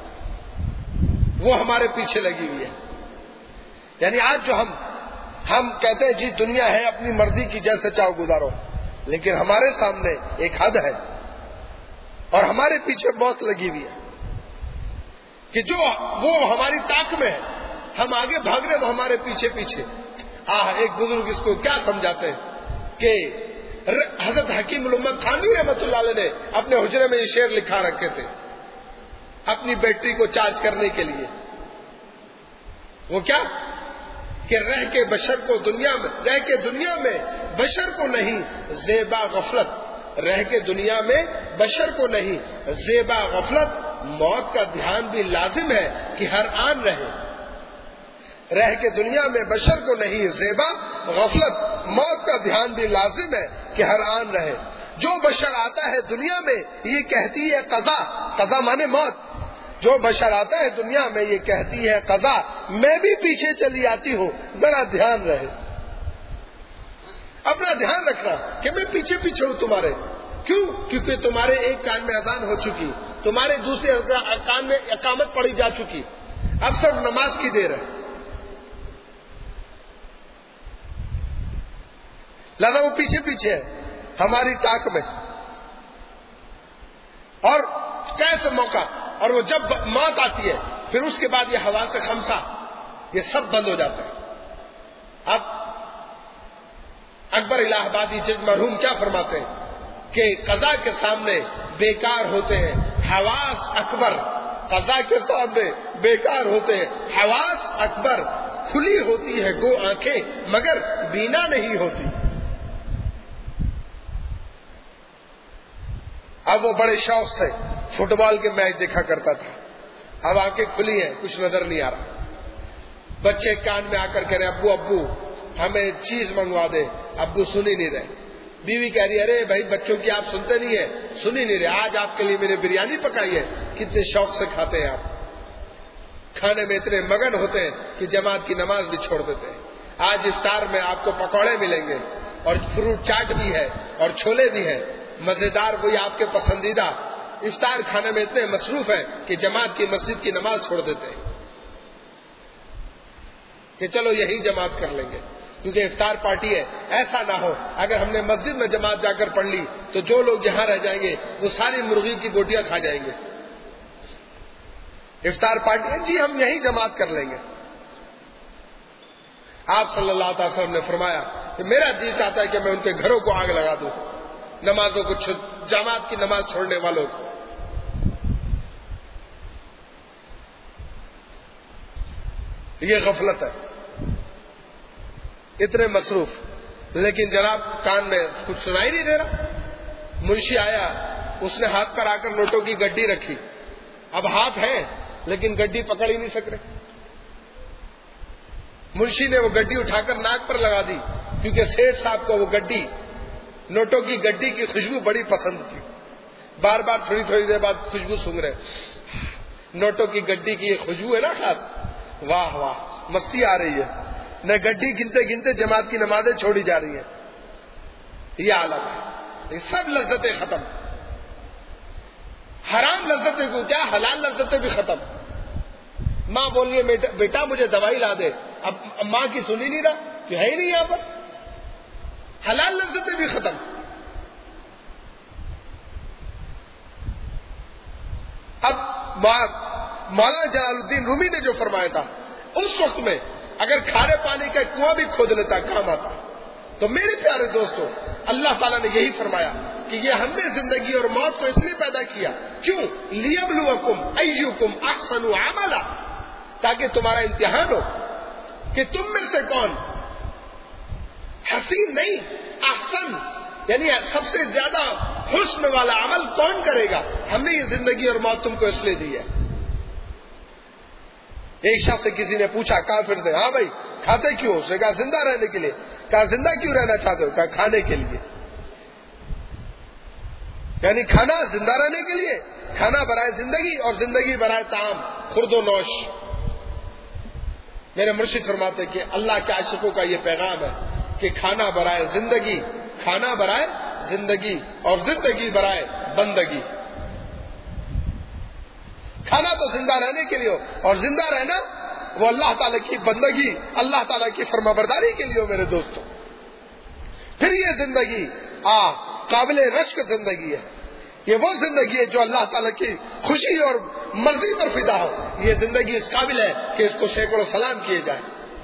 وہ ہمارے پیچھے لگی ہوئی ہے. یعنی آج جو ہم کہتے ہیں جی دنیا ہے اپنی مرضی کی، جیسے چاہو گزارو، لیکن ہمارے سامنے ایک حد ہے اور ہمارے پیچھے موت لگی ہوئی ہے کہ جو وہ ہماری طاق میں ہے، ہم آگے بھاگ رہے وہ ہمارے پیچھے پیچھے. ایک بزرگ اس کو کیا سمجھاتے ہیں کہ حضرت حکیم الامت تھانوی رحمۃ اللہ علیہ نے اپنے حجرے میں یہ شعر لکھا رکھے تھے اپنی بیٹری کو چارج کرنے کے لیے. وہ کیا کہ رہ کے دنیا میں بشر کو نہیں زیبا غفلت، رہ کے دنیا میں بشر کو نہیں زیبا غفلت، موت کا دھیان بھی لازم ہے کہ ہر آن رہے. رہ کے دنیا میں بشر کو نہیں زیبا غفلت، موت کا دھیان بھی لازم ہے کہ ہر آن رہے. جو بشر آتا ہے دنیا میں یہ کہتی ہے قضا، قضا مانے موت. جو بشر آتا ہے دنیا میں یہ کہتی ہے قضا، میں بھی پیچھے چلی آتی ہوں، ذرا دھیان رہے. اپنا دھیان رکھنا کہ میں پیچھے پیچھے ہوں تمہارے. کیوں؟ کیونکہ تمہارے ایک کان میں اذان ہو چکی، تمہارے دوسرے کان میں اقامت پڑھی جا چکی، اب صرف نماز کی دیر ہے. لہذا وہ پیچھے پیچھے ہے ہماری طاق میں. اور کیسے موقع، اور وہ جب موت آتی ہے پھر اس کے بعد یہ حواس خمسہ یہ سب بند ہو جاتا ہے. اب اکبر الہ آبادی جج مرحوم کیا فرماتے ہیں کہ قضا کے سامنے بیکار ہوتے ہیں حواس اکبر. قضا کے سامنے بیکار ہوتے ہیں حواس اکبر، کھلی ہوتی ہے گو آنکھیں مگر بینا نہیں ہوتی. اب وہ بڑے شوق سے فٹ بال کے میچ دیکھا کرتا تھا، اب آنکھیں کھلی ہیں کچھ نظر نہیں آ رہا. بچے کان میں آ کر کہہ رہے ابو ابو ہمیں چیز منگوا دے، ابو سن ہی نہیں رہے. بیوی کہہ رہی ارے بھائی بچوں کی آپ سنتے نہیں ہیں، سن ہی نہیں رہے، آج آپ کے لیے میں نے بریانی پکائی ہے. کتنے شوق سے کھاتے ہیں آپ، کھانے میں اتنے مگن ہوتے ہیں کہ جماعت کی نماز بھی چھوڑ دیتے ہیں. آج افطار میں آپ کو پکوڑے ملیں گے اور فروٹ چاٹ بھی ہے اور چھولے بھی ہیں مزیدار، وہی آپ کے پسندیدہ. افطار کھانے میں اتنے مصروف ہیں کہ جماعت کی مسجد کی نماز چھوڑ دیتے ہیں کہ چلو یہی جماعت کر لیں گے کیونکہ افطار پارٹی ہے. ایسا نہ ہو اگر ہم نے مسجد میں جماعت جا کر پڑھ لی تو جو لوگ یہاں رہ جائیں گے وہ ساری مرغی کی بوٹیاں کھا جائیں گے. افطار پارٹی ہے جی ہم یہی جماعت کر لیں گے. آپ صلی اللہ علیہ وسلم نے فرمایا کہ میرا جی چاہتا ہے کہ میں ان کے گھروں کو آگ لگا دوں، نمازوں کو جماعت کی نماز چھوڑنے والوں کو. یہ غفلت ہے، اتنے مصروف. لیکن جناب کان میں کچھ سنائی نہیں دے رہا. منشی آیا، اس نے ہاتھ پر آ کر نوٹوں کی گڈی رکھی. اب ہاتھ ہے لیکن گڈی پکڑ ہی نہیں سک رہے. منشی نے وہ گڈی اٹھا کر ناک پر لگا دی کیونکہ سیٹھ صاحب کو وہ گڈی، نوٹوں کی گڈی کی خوشبو بڑی پسند تھی. بار بار تھوڑی تھوڑی دیر بعد خوشبو سونگ رہے. نوٹوں کی گڈی کی یہ خوشبو ہے نا خاص، واہ واہ مستی آ رہی ہے، نہ گڈی گنتے گنتے جماعت کی نمازیں چھوڑی جا رہی ہیں، یہ عالم ہے، یہ سب لذتیں ختم، حرام لذتیں کو کیا، حلال لذتیں بھی ختم۔ ماں بول رہی ہے بیٹا مجھے دوائی لا دے، اب ماں کی سنی نہیں رہا کہ ہے ہی نہیں یہاں پر، حلال لذتیں بھی ختم۔ اب مولانا جلال الدین رومی نے جو فرمایا تھا، اس وقت میں اگر کھارے پانی کا کنواں بھی کھود لیتا کام آتا۔ تو میرے پیارے دوستو، اللہ تعالیٰ نے یہی فرمایا کہ یہ ہم نے زندگی اور موت کو اس لیے پیدا کیا، کیوں؟ لیبلوکم ایکم احسن عملا، تاکہ تمہارا امتحان ہو کہ تم میں سے کون حسین نہیں احسن، یعنی سب سے زیادہ حسن والا عمل کون کرے گا۔ ہم نے یہ زندگی اور موت تم کو اس لیے دی ہے۔ ایک شخص سے کسی نے پوچھا کافر سے، ہاں بھائی کھاتے کیوں؟ اس نے کہا زندہ رہنے کے لیے۔ کہا زندہ کیوں رہنا چاہتے ہو؟ کہا کھانے کے لیے، یعنی کھانا زندہ رہنے کے لیے، کھانا برائے زندگی اور زندگی برائے طعام، خورد و نوش۔ میرے مرشد فرماتے کہ اللہ کے عاشقوں کا یہ پیغام ہے کہ کھانا برائے زندگی، کھانا برائے زندگی اور زندگی برائے بندگی۔ کھانا تو زندہ رہنے کے لیے ہو، اور زندہ رہنا وہ اللہ تعالیٰ کی بندگی، اللہ تعالیٰ کی فرما برداری کے لیے ہو میرے دوستوں۔ پھر یہ زندگی قابل رشک زندگی ہے، یہ وہ زندگی ہے جو اللہ تعالیٰ کی خوشی اور مرضی پر فدا ہو۔ یہ زندگی اس قابل ہے کہ اس کو سینکڑوں سلام کیے جائے،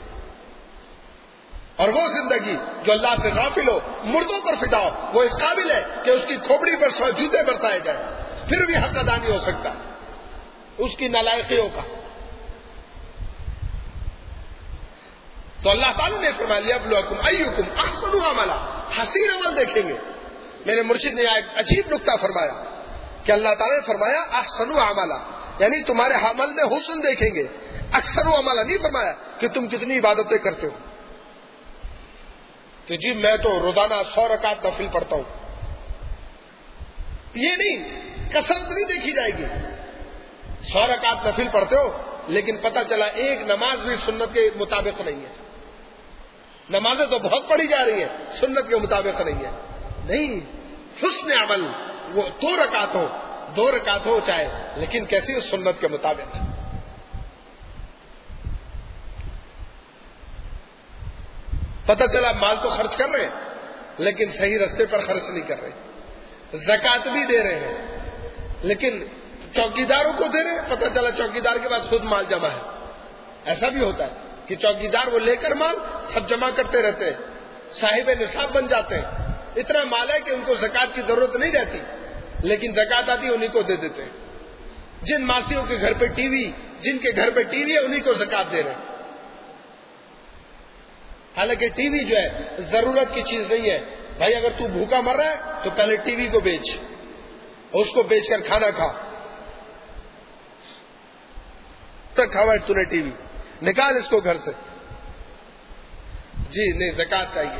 اور وہ زندگی جو اللہ سے غافل ہو، مردوں پر فدا ہو، وہ اس قابل ہے کہ اس کی کھوپڑی پر 100 جوتے برسائے جائیں، پھر بھی حق ادا نہیں ہو سکتا اس کی نالائقیوں کا۔ تو اللہ تعالیٰ نے فرمایا لیبلوکم ایکم احسن عملا، حسین عمل دیکھیں گے۔ میرے مرشد نے ایک عجیب نکتہ فرمایا کہ اللہ تعالیٰ نے فرمایا احسن عملا، یعنی تمہارے عمل میں حسن دیکھیں گے۔ اکثر عملا نہیں فرمایا کہ تم کتنی عبادتیں کرتے ہو، کہ جی میں تو روزانہ 100 رکعت نفل پڑھتا ہوں، یہ نہیں، کثرت نہیں دیکھی جائے گی۔ 100 رکعت نفل پڑھتے ہو لیکن پتہ چلا ایک نماز بھی سنت کے مطابق نہیں ہے، نمازیں تو بہت پڑھی جا رہی ہیں، سنت کے مطابق نہیں ہے۔ نہیں، حسن عمل وہ 2 رکعت ہو چاہے، لیکن کیسی سنت کے مطابق۔ پتہ چلا مال تو خرچ کر رہے ہیں لیکن صحیح رستے پر خرچ نہیں کر رہے، زکوٰۃ بھی دے رہے ہیں لیکن چوکیداروں کو دے رہے ہیں، پتہ چلا چوکیدار کے پاس خود مال جمع ہے۔ ایسا بھی ہوتا ہے کہ چوکیدار وہ لے کر مال سب جمع کرتے رہتے ہیں، صاحب نصاب بن جاتے ہیں، اتنا مال ہے کہ ان کو زکوٰۃ کی ضرورت نہیں رہتی، لیکن زکوٰۃ آتی انہیں کو دے دیتے ہیں۔ جن ماسیوں کے گھر پہ ٹی وی، جن کے گھر پہ ٹی وی ہے انہیں کو زکوٰۃ دے رہے ہیں، حالانکہ ٹی وی جو ہے ضرورت کی چیز نہیں ہے۔ بھائی اگر تو بھوکا مر رہا ہے تو پہلے ٹی وی کو بیچ، اس کو بیچ کر کھانا کھا۔ رکھا ہوا ہے تو نے ٹی وی، نکال اس کو گھر سے۔ جی نہیں، زکوٰۃ چاہیے۔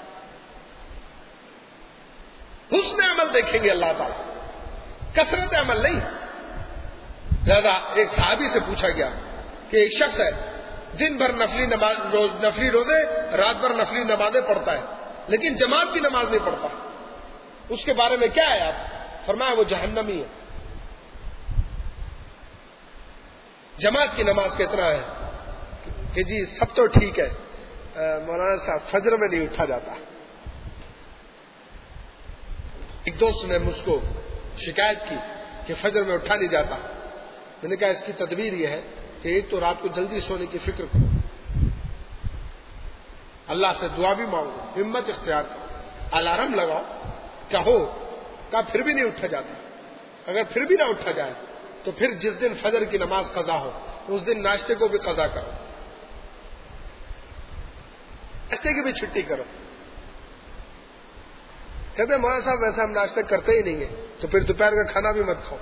حسن عمل دیکھیں گے اللہ تعالیٰ، کثرت عمل نہیں۔ لہذا ایک صحابی سے پوچھا گیا کہ ایک شخص ہے دن بھر نفلی روزے، رات بھر نفلی نمازیں پڑھتا ہے لیکن جماعت کی نماز نہیں پڑھتا، اس کے بارے میں کیا ہے آپ؟ فرمایا وہ جہنمی ہے۔ جماعت کی نماز کتنا ہے کہ جی سب تو ٹھیک ہے، مولانا صاحب فجر میں نہیں اٹھا جاتا۔ ایک دوست نے مجھ کو شکایت کی کہ فجر میں اٹھا نہیں جاتا۔ میں نے کہا اس کی تدبیر یہ ہے کہ ایک تو رات کو جلدی سونے کی فکر کرو، اللہ سے دعا بھی مانگو، ہمت اختیار کرو، الارم لگاؤ، کہا پھر بھی نہیں اٹھا جاتا۔ اگر پھر بھی نہ اٹھا جائے تو پھر جس دن فجر کی نماز قضا ہو اس دن ناشتے کو بھی قضا کرو، ناشتے کی بھی چھٹی کرو۔ کہتے مولانا صاحب ویسا ہم ناشتہ کرتے ہی نہیں ہیں، تو پھر دوپہر کا کھانا بھی مت کھاؤ۔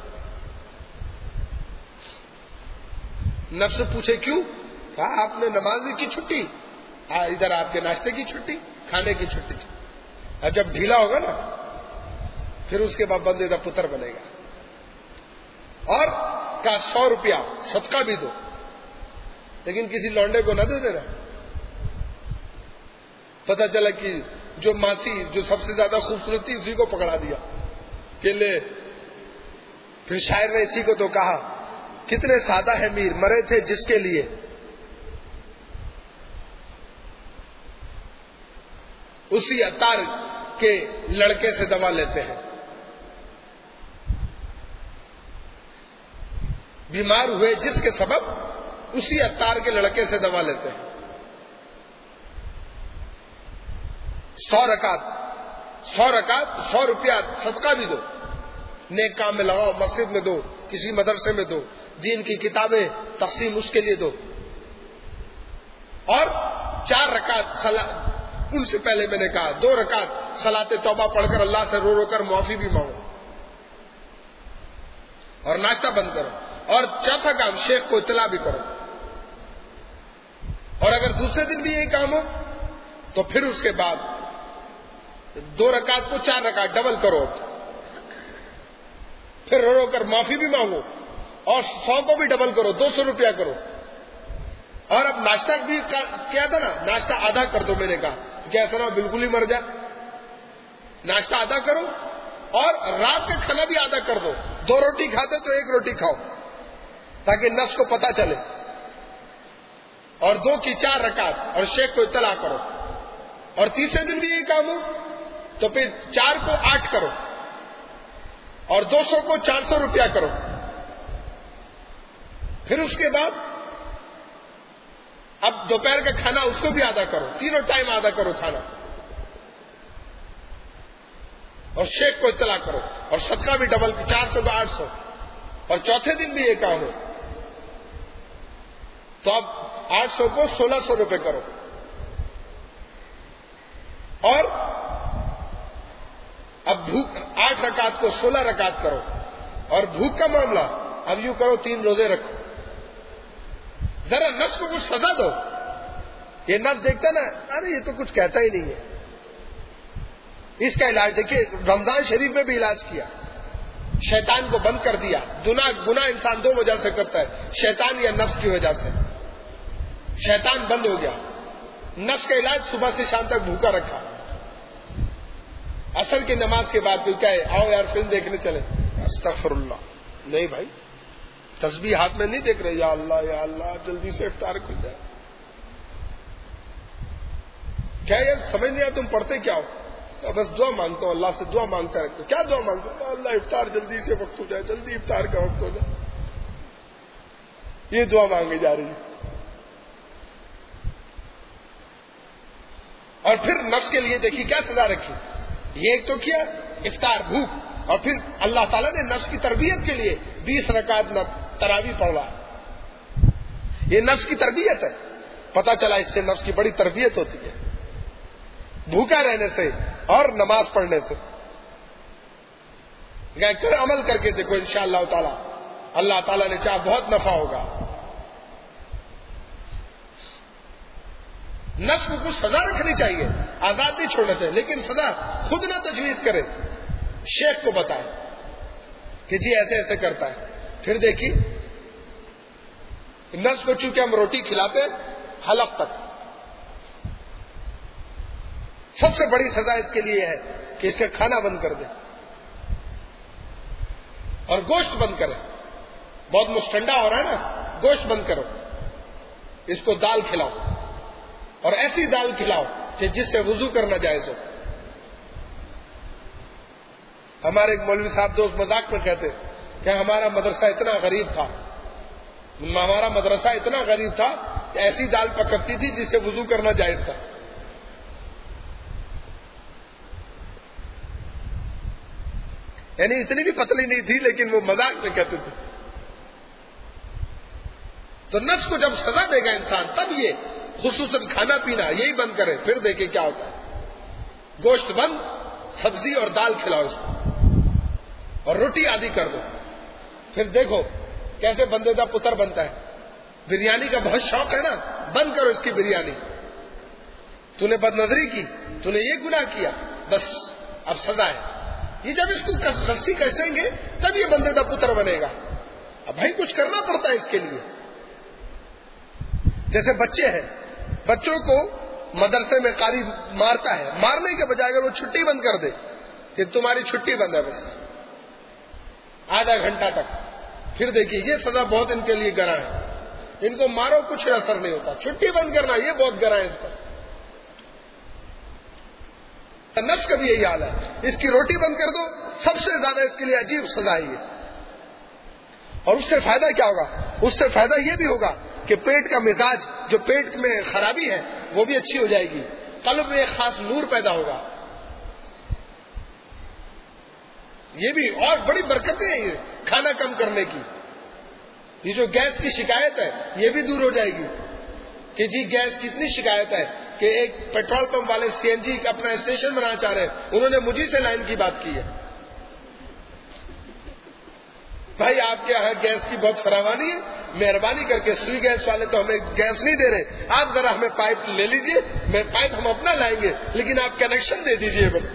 نفس پوچھے کیوں؟ کہا آپ نے نماز کی چھٹی، ادھر آپ کے ناشتے کی چھٹی، کھانے کی چھٹی۔ اور جب ڈھیلا ہوگا نا پھر اس کے بعد بندے کا پتر بنے گا۔ اور کہا 100 روپیہ صدقہ بھی دو، لیکن کسی لونڈے کو نہ دے دینا۔ پتہ چلا کہ جو ماسی جو سب سے زیادہ خوبصورت تھی اسی کو پکڑا دیا کہ لے۔ پھر شاعر نے اسی کو تو کہا، کتنے سادہ ہے میر مرے تھے جس کے لیے، اسی عطار کے لڑکے سے دوا لیتے ہیں۔ بیمار ہوئے جس کے سبب اسی عطار کے لڑکے سے دوا لیتے ہیں۔ 100 رکعت 100 روپیہ صدقہ بھی دو، نیک کام میں لگاؤ، مسجد میں دو، کسی مدرسے میں دو، دین کی کتابیں تقسیم اس کے لیے دو، اور 4 رکعت ان سے پہلے میں نے کہا 2 رکعت صلاۃ توبہ پڑھ کر اللہ سے رو رو کر معافی بھی مانگو، اور ناشتہ بند کرو، اور چوتھا کام شیخ کو اطلاع بھی کرو، اور اگر دوسرے دن بھی یہی کام ہو تو پھر اس کے بعد 2 رکعت کو 4 رکعت ڈبل کرو، پھر رو رو کر معافی بھی مانگو، اور 100 کو بھی ڈبل کرو، 200 روپیہ کرو۔ اور اب ناشتہ بھی کیا تھا نا، ناشتہ آدھا کر دو، میں نے کہا کیا ایسا نہ بالکل ہی مر جائے، ناشتہ آدھا کرو اور رات کا کھانا بھی آدھا کر دو، 2 روٹی کھاتے تو 1 روٹی کھاؤ تاکہ نفس کو پتہ چلے، اور 2 کی 4 رکعت اور شیخ کو اطلاع کرو، اور تیسرے دن بھی یہی کام ہو تو پھر 4 کو 8 کرو، اور 200 کو 400 روپیہ کرو، پھر اس کے بعد اب دوپہر کا کھانا اس کو بھی آدھا کرو، تینوں ٹائم آدھا کرو کھانا، اور شیخ کو اطلاع کرو، اور صدقہ بھی ڈبل 400 کو 800، اور چوتھے دن بھی یہ کام ہو تو اب 800 کو 1600 روپے کرو، اور اب بھوک 8 رکعت کو 16 رکعت کرو، اور بھوک کا معاملہ اب یوں کرو 3 روزے رکھو، ذرا نفس کو کچھ سزا دو۔ یہ نفس دیکھتا نا، ارے یہ تو کچھ کہتا ہی نہیں ہے، اس کا علاج دیکھیے، رمضان شریف میں بھی علاج کیا، شیطان کو بند کر دیا۔ گناہ انسان 2 وجہ سے کرتا ہے، شیطان یا نفس کی وجہ سے۔ شیطان بند ہو گیا، نفس کا علاج صبح سے شام تک بھوکا رکھا، عصر کی نماز کے بعد کوئی کہے آؤ یار فلم دیکھنے چلے، استغفر اللہ، نہیں بھائی تسبیح ہاتھ میں نہیں دیکھ رہے، یا اللہ جلدی سے افطار کھل جائے، کیا یار سمجھ نہیں آیا تم پڑھتے کیا ہو؟ بس دعا مانگتا ہوں، اللہ سے دعا مانگتا رہتا ہوں۔ کیا دعا مانگتا ہوں؟ اللہ افطار جلدی سے وقت ہو جائے، جلدی افطار کا وقت ہو جائے، یہ دعا مانگی جا رہی ہے۔ اور پھر نفس کے لیے دیکھیے کیا سزا رکھی، یہ ایک تو کیا افطار بھوک، اور پھر اللہ تعالیٰ نے نفس کی تربیت کے لیے 20 رکعت تراویح پڑھا، یہ نفس کی تربیت ہے۔ پتہ چلا اس سے نفس کی بڑی تربیت ہوتی ہے، بھوکا رہنے سے اور نماز پڑھنے سے۔ کر عمل کر کے دیکھو انشاءاللہ تعالی، اللہ تعالیٰ نے چاہا بہت نفع ہوگا۔ نفس کو کچھ سزا رکھنی چاہیے، آزاد نہیں چھوڑنا چاہیے، لیکن سزا خود نہ تجویز کرے، شیخ کو بتائے کہ جی ایسے ایسے کرتا ہے۔ پھر دیکھیے نفس کو چونکہ ہم روٹی کھلاتے ہیں حلق تک، سب سے بڑی سزا اس کے لیے ہے کہ اس کا کھانا بند کر دے اور گوشت بند کرے۔ بہت مستنڈا ہو رہا ہے نا، گوشت بند کرو، اس کو دال کھلاؤ، اور ایسی دال کھلاؤ کہ جس سے وضو کرنا جائز ہو۔ ہمارے ایک مولوی صاحب دوست مذاق میں کہتے کہ ہمارا مدرسہ اتنا غریب تھا، ہمارا مدرسہ اتنا غریب تھا کہ ایسی دال پکڑتی تھی جس سے وضو کرنا جائز تھا۔ یعنی اتنی بھی پتلی نہیں تھی، لیکن وہ مذاق میں کہتے تھے۔ تو نفس کو جب سزا دے گا انسان، تب یہ خصوصاً کھانا پینا یہی بند کرے، پھر دیکھیں کیا ہوتا ہے۔ گوشت بند، سبزی اور دال کھلاؤ اس کو، اور روٹی آدھی کر دو، پھر دیکھو کیسے بندے کا پتر بنتا ہے۔ بریانی کا بہت شوق ہے نا، بند کرو اس کی بریانی، تو نے بد نظری کی، تو نے یہ گناہ کیا، بس اب سزا ہے۔ یہ جب اس کو رسی کسیں گے تب یہ بندے کا پتر بنے گا، اب بھائی کچھ کرنا پڑتا ہے اس کے لیے. جیسے بچے ہیں, بچوں کو مدرسے میں قاری مارتا ہے, مارنے کے بجائے اگر وہ چھٹی بند کر دے کہ تمہاری چھٹی بند ہے بس آدھا گھنٹہ تک, پھر دیکھیے یہ سزا بہت ان کے لیے گراں ہے. ان کو مارو کچھ اثر نہیں ہوتا, چھٹی بند کرنا یہ بہت گراں ہے اس پر. نفس کا بھی یہی حال ہے, اس کی روٹی بند کر دو, سب سے زیادہ اس کے لیے عجیب سزا ہے. اور اس سے فائدہ کیا ہوگا؟ اس سے فائدہ یہ بھی ہوگا کہ پیٹ کا مزاج, جو پیٹ میں خرابی ہے وہ بھی اچھی ہو جائے گی, قلب میں ایک خاص نور پیدا ہوگا. یہ بھی اور بڑی برکتیں ہیں یہ کھانا کم کرنے کی. یہ جو گیس کی شکایت ہے یہ بھی دور ہو جائے گی کہ جی گیس کی اتنی شکایت ہے کہ ایک پیٹرول پمپ والے سی این جی کا اپنا اسٹیشن بنانا چاہ رہے ہیں, انہوں نے مجھے سے لائن کی بات کی ہے. بھائی آپ کے یہاں گیس کی بہت فراوانی ہے, مہربانی کر کے سوئی گیس والے تو ہمیں گیس نہیں دے رہے, آپ ذرا ہمیں پائپ لے لیجئے, میں پائپ ہم اپنا لائیں گے لیکن آپ کنیکشن دے دیجئے بس.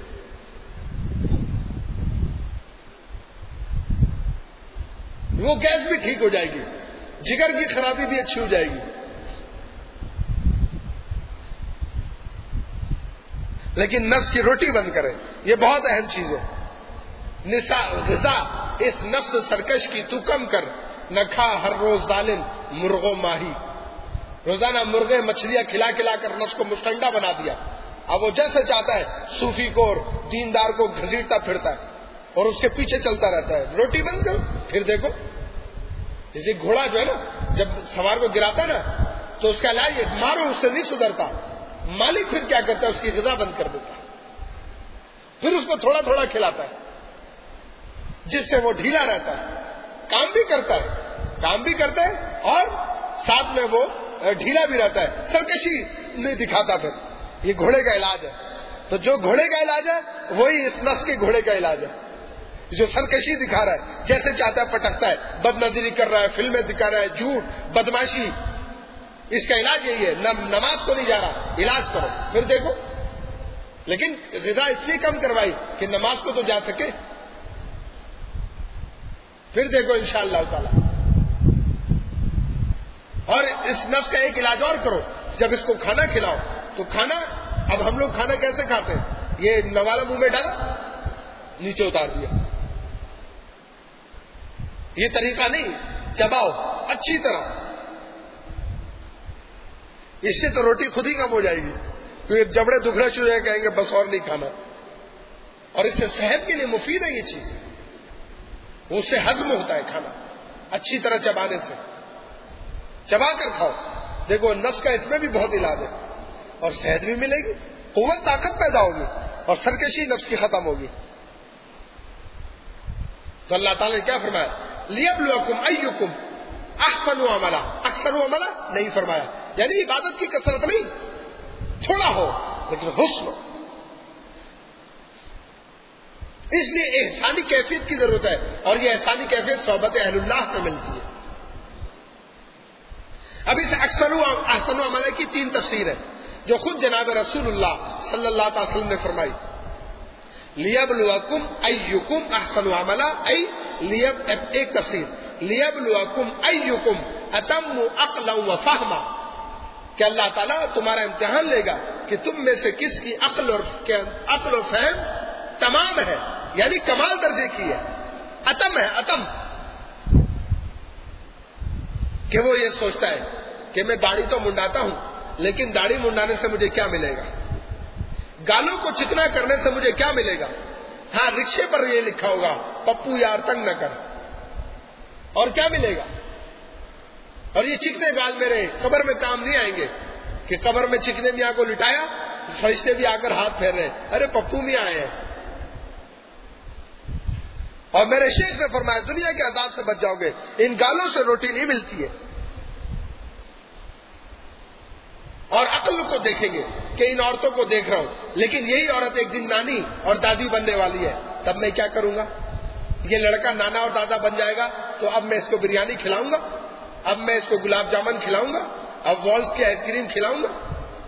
وہ گیس بھی ٹھیک ہو جائے گی, جگر کی خرابی بھی اچھی ہو جائے گی. لیکن نفس کی روٹی بند کریں, یہ بہت اہم چیز ہے. غذا اس نفس سرکش کی تو کم کر, نہ کھا ہر روز ظالم مرغو ماہی. روزانہ مرغے مچھلیاں کھلا کھلا کر نفس کو مشتنڈا بنا دیا. اب وہ جیسے چاہتا ہے صوفی کو اور دیندار کو گھسیٹتا پھرتا ہے اور اس کے پیچھے چلتا رہتا ہے. روٹی بند کرو, پھر دیکھو. جیسے گھوڑا جو ہے نا جب سوار کو گراتا ہے نا تو اس کا علاج مارو, اس سے نہیں سدھرتا. مالک پھر کیا کرتا ہے, اس کی غذا بند کر دیتا ہے, پھر اس کو تھوڑا تھوڑا کھلاتا ہے جس سے وہ ڈھیلا رہتا ہے, کام بھی کرتا ہے اور ساتھ میں وہ ڈھیلا بھی رہتا ہے, سرکشی نہیں دکھاتا. پھر یہ گھوڑے کا علاج ہے. تو جو گھوڑے کا علاج ہے وہی اس نفس کے گھوڑے کا علاج ہے. جو سرکشی دکھا رہا ہے, جیسے چاہتا ہے پٹکتا ہے, بد نظری کر رہا ہے, فلمیں دکھا رہا ہے, جھوٹ, بدماشی, اس کا علاج یہی ہے. نماز کو نہیں جا رہا, علاج کرو, پھر دیکھو. لیکن غذا اس لیے کم کروائی کہ نماز کو تو جا سکے, پھر دیکھو انشاءاللہ تعالی. اور اس نفس کا ایک علاج اور کرو, جب اس کو کھانا کھلاؤ تو کھانا, اب ہم لوگ کھانا کیسے کھاتے ہیں, یہ نوالا منہ میں ڈالا نیچے اتار دیا, یہ طریقہ نہیں. چباؤ اچھی طرح, اس سے تو روٹی خود ہی کم ہو جائے گی, کیونکہ جبڑے دکھنا شروع ہو کہیں گے بس اور نہیں کھانا. اور اس سے صحت کے لیے مفید ہے یہ چیز, اس سے ہضم ہوتا ہے کھانا اچھی طرح چبانے سے. چبا کر کھاؤ, دیکھو نفس کا اس میں بھی بہت علاج ہے, اور صحت بھی ملے گی, قوت طاقت پیدا ہوگی, اور سرکشی نفس کی ختم ہوگی. تو اللہ تعالیٰ نے کیا فرمایا, لیبلوکم ایکم احسن عملا. احسن عملا نہیں فرمایا, یعنی عبادت کی کثرت نہیں, تھوڑا ہو لیکن حسن ہو. اس لیے احسانی کیفیت کی ضرورت ہے, اور یہ احسانی کیفیت صحبت اہل اللہ سے ملتی ہے. اب اس احسن عملا کی 3 تفسیر ہے جو خود جناب رسول اللہ صلی اللہ علیہ وسلم نے فرمائی. لیبلوکم ایکم احسن عملا, ایک تفسیر لیبلوکم ایکم اتم عقلا و فہما, کہ اللہ تعالیٰ تمہارا امتحان لے گا کہ تم میں سے کس کی عقل و فہم تمام ہے, یعنی کمال درجے کی ہے. اتم ہے, اتم, کہ وہ یہ سوچتا ہے کہ میں داڑھی تو منڈاتا ہوں لیکن داڑھی منڈانے سے مجھے کیا ملے گا, گالوں کو چکنا کرنے سے مجھے کیا ملے گا. ہاں رکشے پر یہ لکھا ہوگا پپو یار تنگ نہ کر, اور کیا ملے گا. اور یہ چکنے گال میرے قبر میں کام نہیں آئیں گے, کہ قبر میں چکنے میاں کو لٹایا, فرشتے بھی آ کر ہاتھ پھیر رہے, ارے پپو میاں آئے ہیں. اور میرے شیخ نے فرمایا دنیا کے عذاب سے بچ جاؤ گے, ان گالوں سے روٹی نہیں ملتی ہے. اور عقل کو دیکھیں گے کہ ان عورتوں کو دیکھ رہا ہوں, لیکن یہی عورت ایک دن نانی اور دادی بننے والی ہے, تب میں کیا کروں گا. یہ لڑکا نانا اور دادا بن جائے گا تو اب میں اس کو بریانی کھلاؤں گا, اب میں اس کو گلاب جامن کھلاؤں گا, اب والس کی آئس کریم کھلاؤں گا,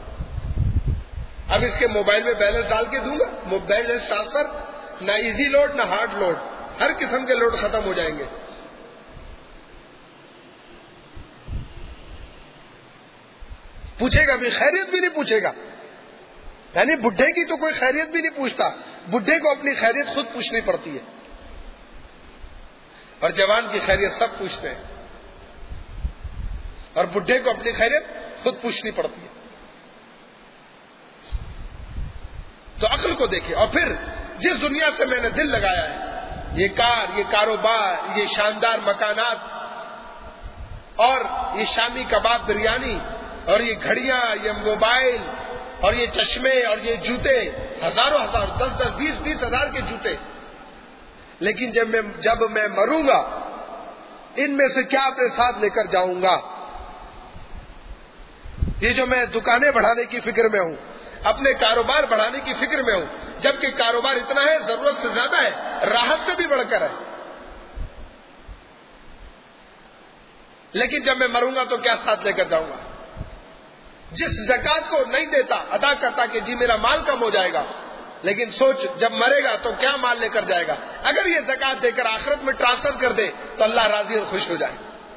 اب اس کے موبائل میں بیلنس ڈال کے دوں گا, بیلنس ٹرانسفر, نہ ایزی لوڈ نہ ہارڈ لوڈ, ہر قسم کے لوڈ ختم ہو جائیں گے. پوچھے گا بھی، خیریت بھی نہیں پوچھے گا. یعنی بڈھے کی تو کوئی خیریت بھی نہیں پوچھتا، بڈھے کو اپنی خیریت خود پوچھنی پڑتی ہے، اور جوان کی خیریت سب پوچھتے ہیں، اور بڈھے کو اپنی خیریت خود پوچھنی پڑتی ہے. تو عقل کو دیکھیں. اور پھر جس دنیا سے میں نے دل لگایا ہے، یہ کار، یہ کاروبار، یہ شاندار مکانات، اور یہ شامی کباب بریانی، اور یہ گھڑیاں، یہ موبائل، اور یہ چشمے، اور یہ جوتے، ہزاروں ہزار، 10 20 ہزار کے جوتے. لیکن جب میں مروں گا، ان میں سے کیا اپنے ساتھ لے کر جاؤں گا؟ یہ جو میں دکانیں بڑھانے کی فکر میں ہوں، اپنے کاروبار بڑھانے کی فکر میں ہوں، جبکہ کاروبار اتنا ہے، ضرورت سے زیادہ ہے، راحت سے بھی بڑھ کر ہے. لیکن جب میں مروں گا تو کیا ساتھ لے کر جاؤں گا؟ جس زکات کو نہیں دیتا، ادا کرتا کہ جی میرا مال کم ہو جائے گا، لیکن سوچ جب مرے گا تو کیا مال لے کر جائے گا. اگر یہ زکات دے کر آخرت میں ٹرانسفر کر دے تو اللہ راضی اور خوش ہو جائے.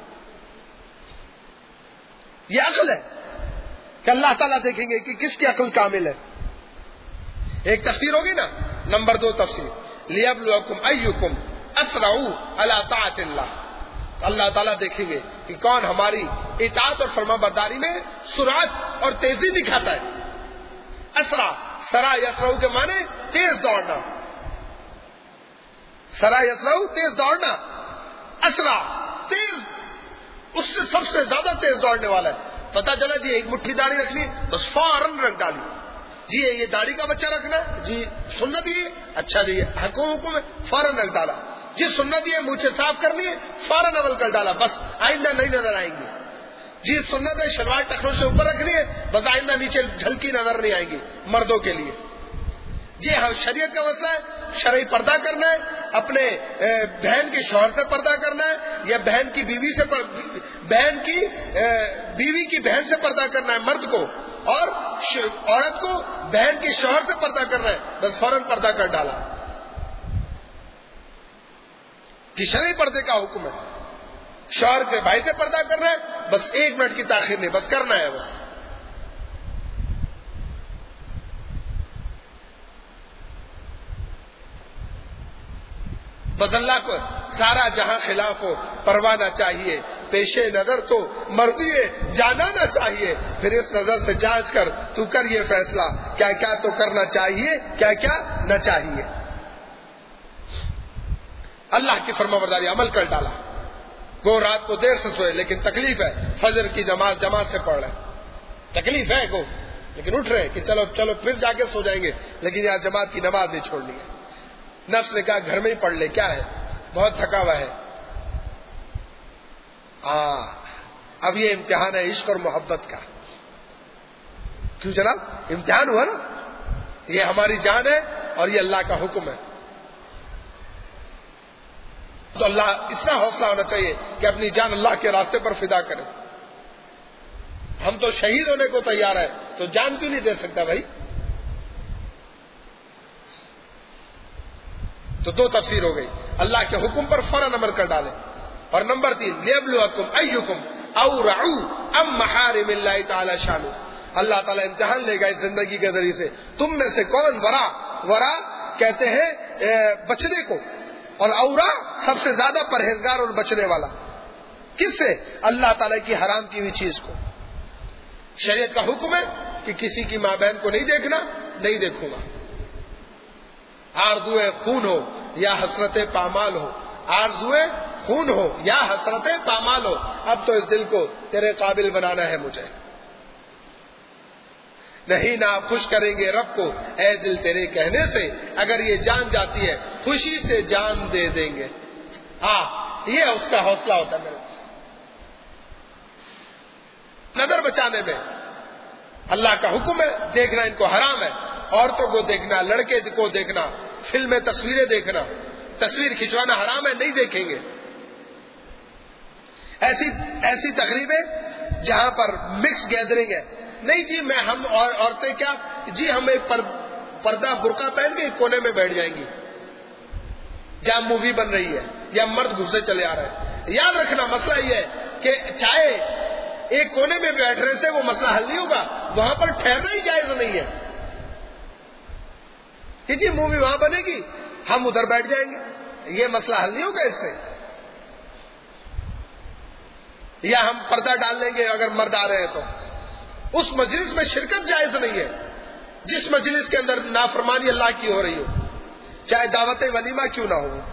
یہ عقل ہے کہ اللہ تعالیٰ دیکھیں گے کہ کس کی عقل کامل ہے. ایک تفسیر ہوگی نا. نمبر 2 تفسیر، لِيَبْلُوَكُمْ أَيُّكُمْ أَسْرَعُ عَلَىٰ طَاعَةِ اللَّهِ. اللہ تعالیٰ دیکھیں گے کہ کون ہماری اطاعت اور فرما برداری میں سرعت اور تیزی دکھاتا ہے. اسرا، سرا یسرو کے معنی تیز دوڑنا، سرا یسرو تیز دوڑنا، اسرا تیز، اس سے سب سے زیادہ تیز دوڑنے والا ہے. پتا چلا جی ایک مٹھی داڑھی رکھنی، بس فوراً رکھ ڈالی. جی یہ داڑھی کا بچہ رکھنا، جی سنت یہ، اچھا جی حکم ہے، فوراً رکھ ڈالا. جی سنت یہ مونچھیں صاف کرنی ہے، فوراً عمل کر ڈالا، بس آئندہ نہیں نظر آئیں گی. جی سنت ہے شلوار ٹخنوں سے اوپر رکھنی ہے، بس آئندہ نیچے جھلکی نظر نہیں آئیں گی مردوں کے لیے. جی ہاں شریعت کا مسئلہ ہے، شرعی پردہ کرنا ہے، اپنے بہن کے شوہر سے پردہ کرنا ہے، یا بہن کی بیوی سے بہن کی بیوی کی بہن سے پردہ کرنا ہے مرد کو، اور عورت کو بہن کے شوہر سے پردہ کرنا ہے، بس فوراً پردہ کر ڈالا. کہ شرعی پردے کا حکم ہے. شوہر کے بھائی سے پردہ کرنا ہے، بس 1 منٹ کی تاخیر نہیں، بس کرنا ہے. بس اللہ کو سارا جہاں خلاف ہو پروانا چاہیے، پیش نظر تو مرضی جانا نہ چاہیے. پھر اس نظر سے جانچ کر تو کر یہ فیصلہ، کیا کیا تو کرنا چاہیے، کیا کیا نہ چاہیے. اللہ کی فرما برداری عمل کر ڈالا. گو رات کو دیر سے سوئے لیکن تکلیف ہے، فجر کی نماز جماعت سے پڑھ رہے، تکلیف ہے گو، لیکن اٹھ رہے کہ چلو چلو پھر جا کے سو جائیں گے، لیکن یہاں جماعت کی نماز نہیں چھوڑنی ہے. نفس نے کہا گھر میں ہی پڑھ لے، کیا ہے بہت تھکا ہوا ہے. اب یہ امتحان ہے عشق اور محبت کا. کیوں جناب؟ امتحان ہوا نا، یہ ہماری جان ہے اور یہ اللہ کا حکم ہے. تو اللہ اتنا حوصلہ ہونا چاہیے کہ اپنی جان اللہ کے راستے پر فدا کرے. ہم تو شہید ہونے کو تیار ہے، تو جان کیوں نہیں دے سکتا بھائی؟ تو 2 تفسیر ہو گئی. اللہ کے حکم پر فوراً عمل کر ڈالے. اور نمبر 3، لِيَبْلُوَكُمْ أَيُّكُمْ أَوْرَعُ عَمْ مَحَارِمِ اللَّهِ تَعَالَى شَانُهُ. اللہ تعالیٰ امتحان لے گا اس زندگی کے ذریعے سے، تم میں سے کون ورا کہتے ہیں بچنے کو، اور اورا سب سے زیادہ پرہیزگار اور بچنے والا. کس سے؟ اللہ تعالیٰ کی حرام کی ہوئی چیز کو. شریعت کا حکم ہے کہ کسی کی ماں بہن کو نہیں دیکھنا، نہیں دیکھوں گا. آرزوئے خون ہو یا حسرت پامال ہو، آرزوئے خون ہو یا حسرت پامال ہو، اب تو اس دل کو تیرے قابل بنانا ہے مجھے. نہیں نہ خوش کریں گے رب کو اے دل تیرے کہنے سے، اگر یہ جان جاتی ہے خوشی سے جان دے دیں گے. یہ اس کا حوصلہ ہوتا ہے. میرے نظر بچانے میں اللہ کا حکم ہے، دیکھنا ان کو حرام ہے. عورتوں کو دیکھنا، لڑکے کو دیکھنا، فلمیں تصویریں دیکھنا، تصویر کھنچوانا حرام ہے، نہیں دیکھیں گے. ایسی تقریبیں جہاں پر مکس گیدرنگ ہے، نہیں جی میں ہم اور عورتیں کیا جی ہم ایک پردہ برقع پہن کے کونے میں بیٹھ جائیں گی، جہاں مووی بن رہی ہے یا مرد گھسے چلے آ رہے ہیں. یاد رکھنا مسئلہ یہ ہے کہ چاہے ایک کونے میں بیٹھنے سے وہ مسئلہ حل نہیں ہوگا. وہاں پر ٹھہرنا ہی جائز نہیں ہے کہ جی مووی وہاں بنے گی ہم ادھر بیٹھ جائیں گے. یہ مسئلہ حل نہیں ہوگا اس سے. یا ہم پردہ ڈال لیں گے اگر مرد آ رہے ہیں تو. اس مجلس میں شرکت جائز نہیں ہے جس مجلس کے اندر نافرمانی اللہ کی ہو رہی ہو، چاہے دعوت ولیمہ کیوں نہ ہو.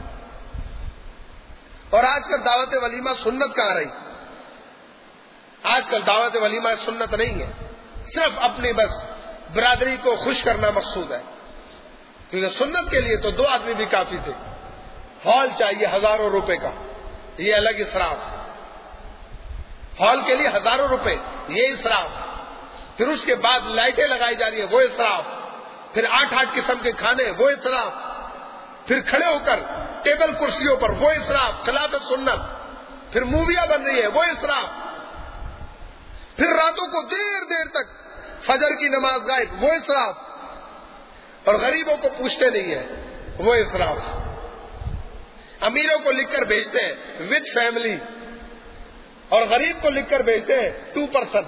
اور آج کل دعوت ولیمہ سنت کہاں رہی؟ آج کل دعوت ولیمہ سنت نہیں ہے، صرف اپنی بس برادری کو خوش کرنا مقصود ہے. کیونکہ سنت کے لیے تو 2 آدمی بھی کافی تھے. ہال چاہیے ہزاروں روپے کا، یہ الگ اسراف. ہال کے لیے ہزاروں روپے، یہ اسراف. پھر اس کے بعد لائٹیں لگائی جا رہی ہیں، وہ اسراف. پھر 8 قسم کے کھانے، وہ اسراف. پھر کھڑے ہو کر ٹیبل کرسیوں پر، وہ اسراف. خلاف سنت. پھر موویاں بن رہی ہیں، وہ اسراف. پھر راتوں کو دیر دیر تک فجر کی نماز غائب، وہ اسراف. اور غریبوں کو پوچھتے نہیں ہیں، وہ اسراف. امیروں کو لکھ کر بھیجتے ہیں وتھ فیملی، اور غریب کو لکھ کر بھیجتے ہیں 2 پرسن.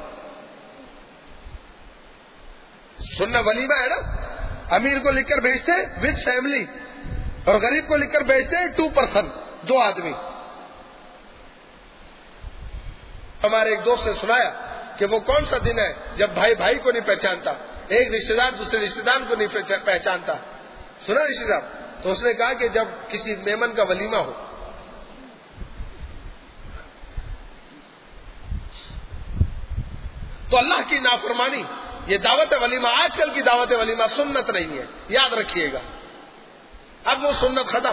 سننا ولیمہ ہے نا. امیر کو لکھ کر بھیجتے ہیں وتھ فیملی، اور غریب کو لکھ کر بھیجتے ہیں 2 پرسن، 2 آدمی. ہمارے ایک دوست نے سنایا کہ وہ کون سا دن ہے جب بھائی بھائی کو نہیں پہچانتا، ایک رشتے دار دوسرے رشتے دار کو نہیں پہچانتا. سنا رشتے صاحب؟ تو اس نے کہا کہ جب کسی میمن کا ولیمہ ہو. تو اللہ کی نافرمانی، یہ دعوت ولیمہ، آج کل کی دعوت ولیمہ سنت نہیں ہے، یاد رکھیے گا. اب وہ سنت ختم.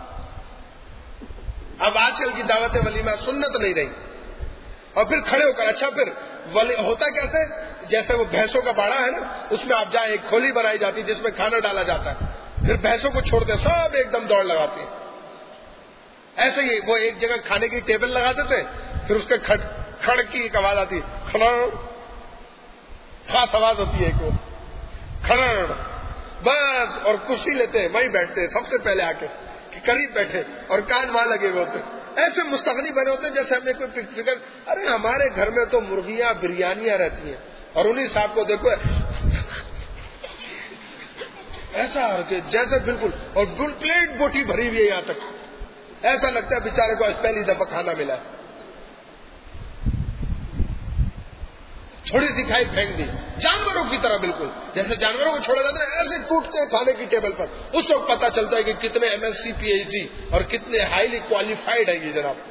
اب آج کل کی دعوت ولیمہ سنت نہیں رہی. اور پھر کھڑے ہو کر، اچھا پھر ہوتا کیسے؟ جیسے وہ بھینسوں کا باڑا ہے نا، اس میں آپ جائیں، ایک کھولی بنائی جاتی جس میں کھانا ڈالا جاتا ہے. پھر بھینسوں کو چھوڑتے سب ایک دم دوڑ لگاتے ہیں. ایسے ہی وہ ایک جگہ کھانے کی ٹیبل لگاتے تھے، پھر اس کے کھڑ کی ایک آواز آتی، کھڑ، خاص آواز ہوتی ہے ایک، وہ کھڑ، بس. اور کرسی لیتے ہیں، وہیں بیٹھتے ہیں سب سے پہلے آ کے، کہ قریب بیٹھے، اور کان وہاں لگے ہوئے ہوتے. ایسے مستغنی بنے ہوتے ہیں جیسے ہمیں کوئی فکر. ارے ہمارے گھر میں تو مرغیاں بریانیاں رہتی ہیں، اور انہیں صاحب کو دیکھو ایسا جیسے بالکل، اور پلیٹ بوٹی بھری ہوئی ہے یہاں تک. ایسا لگتا ہے بیچارے کو آج پہلی دفعہ کھانا ملا ہے. تھوڑی سی کھائی پھینک دی، جانوروں کی طرح بالکل. جیسے جانوروں کو چھوڑا جاتا ہے ایسے ٹوٹتے ہیں کھانے کی ٹیبل پر. اس وقت پتا چلتا ہے کہ کتنے MSc PhD اور کتنے ہائیلی کوالیفائڈ ہے یہ جناب.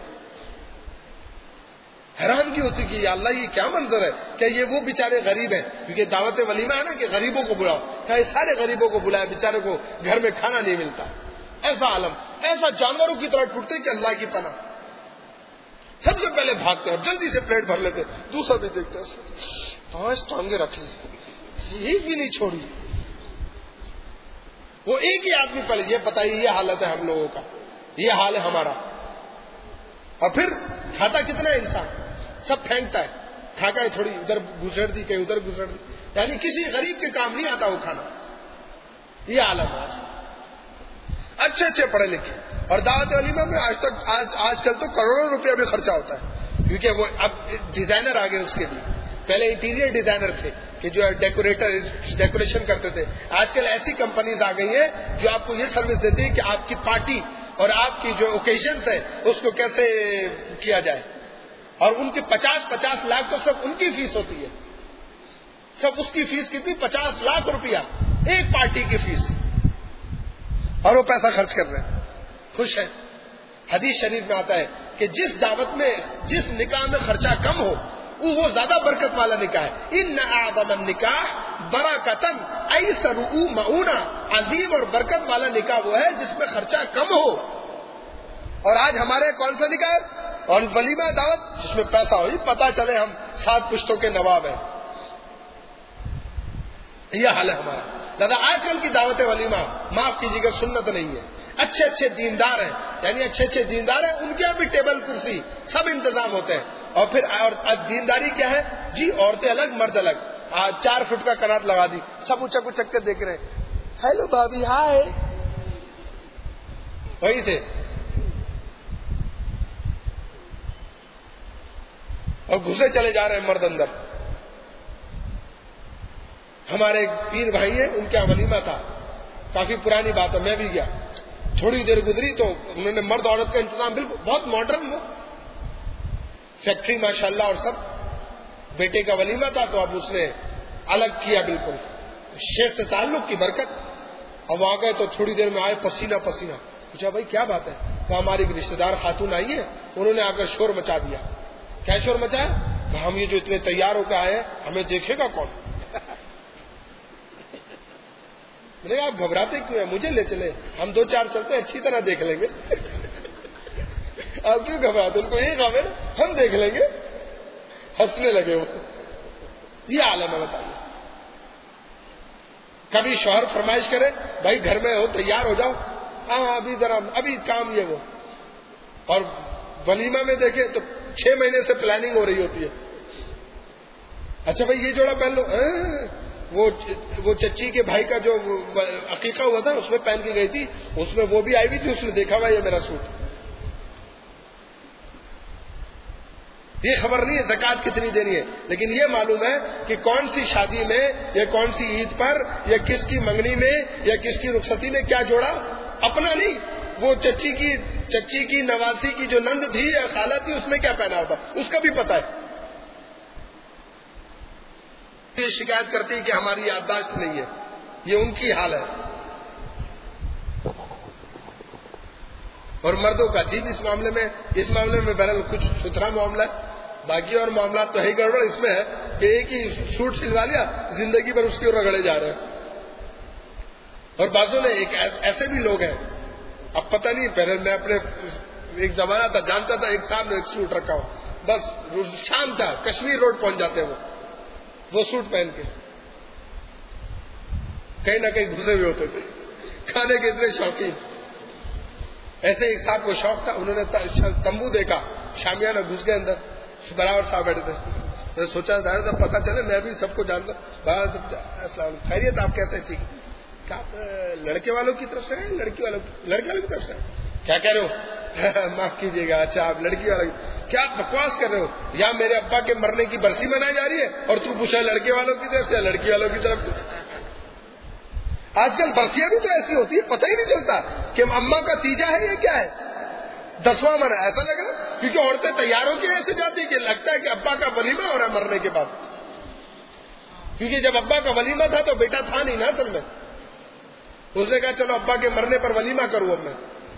حیران کی ہوتی کہ یا اللہ یہ کیا منظر ہے. کیا یہ وہ بیچارے غریب ہیں؟ کیونکہ دعوت ولیمہ ہے نا کہ غریبوں کو بلاؤ. کیا یہ سارے غریبوں کو بلایا، بیچارے کو گھر میں کھانا نہیں ملتا. ایسا عالم، ایسا جانوروں کی طرح ٹوٹتے کہ اللہ کی پناہ. سب سے پہلے بھاگتے اور جلدی سے پلیٹ بھر لیتے. دوسرا بھی دیکھتے پانچ ٹانگیں رکھ لی، ایک بھی نہیں چھوڑی. وہ ایک ہی آدمی پہلے. یہ بتائیے، یہ حالت ہے ہم لوگوں کا، یہ حال ہے ہمارا. اور پھر کھاتا کتنا ہے انسان؟ سب پھینکتا ہے. کھا کر تھوڑی ادھر گزر دی، کہیں ادھر گزر دی. یعنی کسی غریب کے کام نہیں آتا وہ کھانا. یہ عالم ہے آج کل. اچھے اچھے پڑھے لکھے، اور دعوت ولیمہ میں آج کل تو کروڑوں روپیہ بھی خرچہ ہوتا ہے. کیونکہ وہ اب ڈیزائنر آ گئے اس کے لیے. پہلے انٹیریئر ڈیزائنر تھے کہ جو ڈیکوریشن کرتے تھے. آج کل ایسی کمپنیز آ گئی ہیں جو آپ کو یہ سروس دیتی ہے کہ آپ کی پارٹی اور آپ کی جو اوکیزنس ہے اس کو کیسے کیا جائے. اور ان کی 50 لاکھ تو سب ان کی فیس ہوتی ہے. سب اس کی فیس کتنی؟ 50 لاکھ روپیہ ایک پارٹی کی فیس. اور وہ پیسہ خرچ کر رہے ہیں، خوش ہیں. حدیث شریف میں آتا ہے کہ جس دعوت میں، جس نکاح میں خرچہ کم ہو وہ زیادہ برکت والا نکاح ہے. ان اعظم النکاح برکتن ایسرہ معونہ. عظیم اور برکت والا نکاح وہ ہے جس میں خرچہ کم ہو. اور آج ہمارے کون سا نکاح ہے؟ اور ولیمہ دعوت جس میں پیسہ ہو، پتا چلے ہم 7 پشتوں کے نواب ہیں. یہ حال ہے ہمارا. دادا آج کل کی دعوت ولیمہ معاف کیجیے گا سنت نہیں ہے. اچھے اچھے دیندار ہیں، یعنی اچھے اچھے دیندار ہیں، ان کے یہاں بھی ٹیبل کرسی سب انتظام ہوتے ہیں. اور پھر دینداری کیا ہے جی؟ عورتیں الگ مرد الگ. 4 فٹ کا کنات لگا دی، سب اچک اچک کے دیکھ رہے ہیں. ہیلو بھابھی، ہائے. وہی سے اور گھسے چلے جا رہے ہیں مرد اندر. ہمارے ایک پیر بھائی ہیں, ان کا ولیمہ تھا, کافی پرانی بات ہے, میں بھی گیا. تھوڑی دیر گزری تو انہوں نے مرد عورت کا انتظام بالکل بہت ماڈرن, وہ فیکٹری ماشاءاللہ اور سب. بیٹے کا ولیمہ تھا تو اب اس نے الگ کیا بالکل, شیخ سے تعلق کی برکت. اب آ گئے تو تھوڑی دیر میں آئے پسینہ پسینہ. پوچھا بھائی کیا بات ہے؟ کہا ہماری ایک رشتے دار خاتون آئی ہے, انہوں نے آ کر شور مچا دیا. کیا شور مچایا؟ کہا ہم یہ جو اتنے تیار ہو کے آئے ہیں ہمیں دیکھے گا کون؟ میں نے کہا آپ گھبراتے کیوں ہیں, مجھے لے چلے, ہم 2-4 چلتے اچھی طرح دیکھ لیں گے. آپ کیوں گھبراتے؟ ان کو یہی کام ہے نا, ہم دیکھ لیں گے. ہنسنے لگے وہ. یہ عالم ہے, بتائیے. کبھی شوہر فرمائش کرے بھائی گھر میں ہو تیار ہو جاؤ, ہاں ابھی ذرا ابھی کام یہ وہ, اور ولیمہ میں دیکھیں تو 6 مہینے سے پلاننگ ہو رہی ہوتی ہے. اچھا بھائی یہ جوڑا پہن لو, وہ چچی کے بھائی کا جو عقیقہ ہوا تھا اس میں پہن کے گئی تھی, اس میں وہ بھی آئی ہوئی تھی, اس نے دیکھا ہوا یہ میرا سوٹ. یہ خبر نہیں ہے زکات کتنی دینی ہے, لیکن یہ معلوم ہے کہ کون سی شادی میں یا کون سی عید پر یا کس کی منگنی میں یا کس کی رخصتی میں کیا جوڑا. اپنا نہیں, وہ چچی کی نواسی کی جو نند تھی یا خالہ تھی اس میں کیا پہنا ہوتا اس کا بھی پتا ہے. یہ شکایت کرتی ہے کہ ہماری یادداشت نہیں ہے, یہ ان کی حال ہے. اور مردوں کا جی اس معاملے میں بہرحال کچھ ستھرا معاملہ ہے. باقی اور معاملات تو ہے گڑبڑ اس میں ہے کہ ایک ہی سوٹ سلوا لیا, زندگی بھر اس کے اوپر رگڑے جا رہے ہیں. اور بعضوں نے ایک ایسے بھی لوگ ہیں, اب پتہ نہیں, پہلے میں اپنے ایک زمانہ تھا جانتا تھا, ایک صاحب نے ایک سوٹ رکھا ہو, بس شام تھا کشمیر روڈ پہنچ جاتے ہیں وہ سوٹ پہن کے, کہیں نہ کہیں گھسے ہوئے ہوتے تھے, کھانے کے اتنے شوقین. ایسے ایک صاحب کو شوق تھا, انہوں نے تمبو دیکھا, شامیانہ گھس گئے اندر, برابر صاحب بیٹھے تھے. میں سوچا تھا پتا چلے, میں بھی سب کو جانتا ہوں. السلام خیریت, آپ کیسے؟ ٹھیک. لڑکے والوں کی طرف سے ہیں, لڑکے والوں کی طرف سے کیا کہہ رہے ہو؟ معاف کیجیے گا, اچھا آپ لڑکی والا, کیا بکواس کر رہے ہو؟ یا میرے ابا کے مرنے کی برسی منائی جا رہی ہے اور تو پوچھا لڑکے والوں کی طرف سے یا لڑکی والوں کی طرف سے. آج کل برسیاں بھی تو ایسی ہوتی ہے, پتہ ہی نہیں چلتا کہ اماں کا تیجا ہے یا کیا ہے, 10واں من ہے, ایسا لگ رہا. کیونکہ عورتیں تیاروں کی ایسے جاتی کہ لگتا ہے کہ ابا کا ولیمہ ہو رہا ہے مرنے کے بعد. کیونکہ جب ابا کا ولیمہ تھا تو بیٹا تھا نہیں نا اصل میں. اس نے کہا چلو ابا کے مرنے پر ولیمہ کروں اب میں.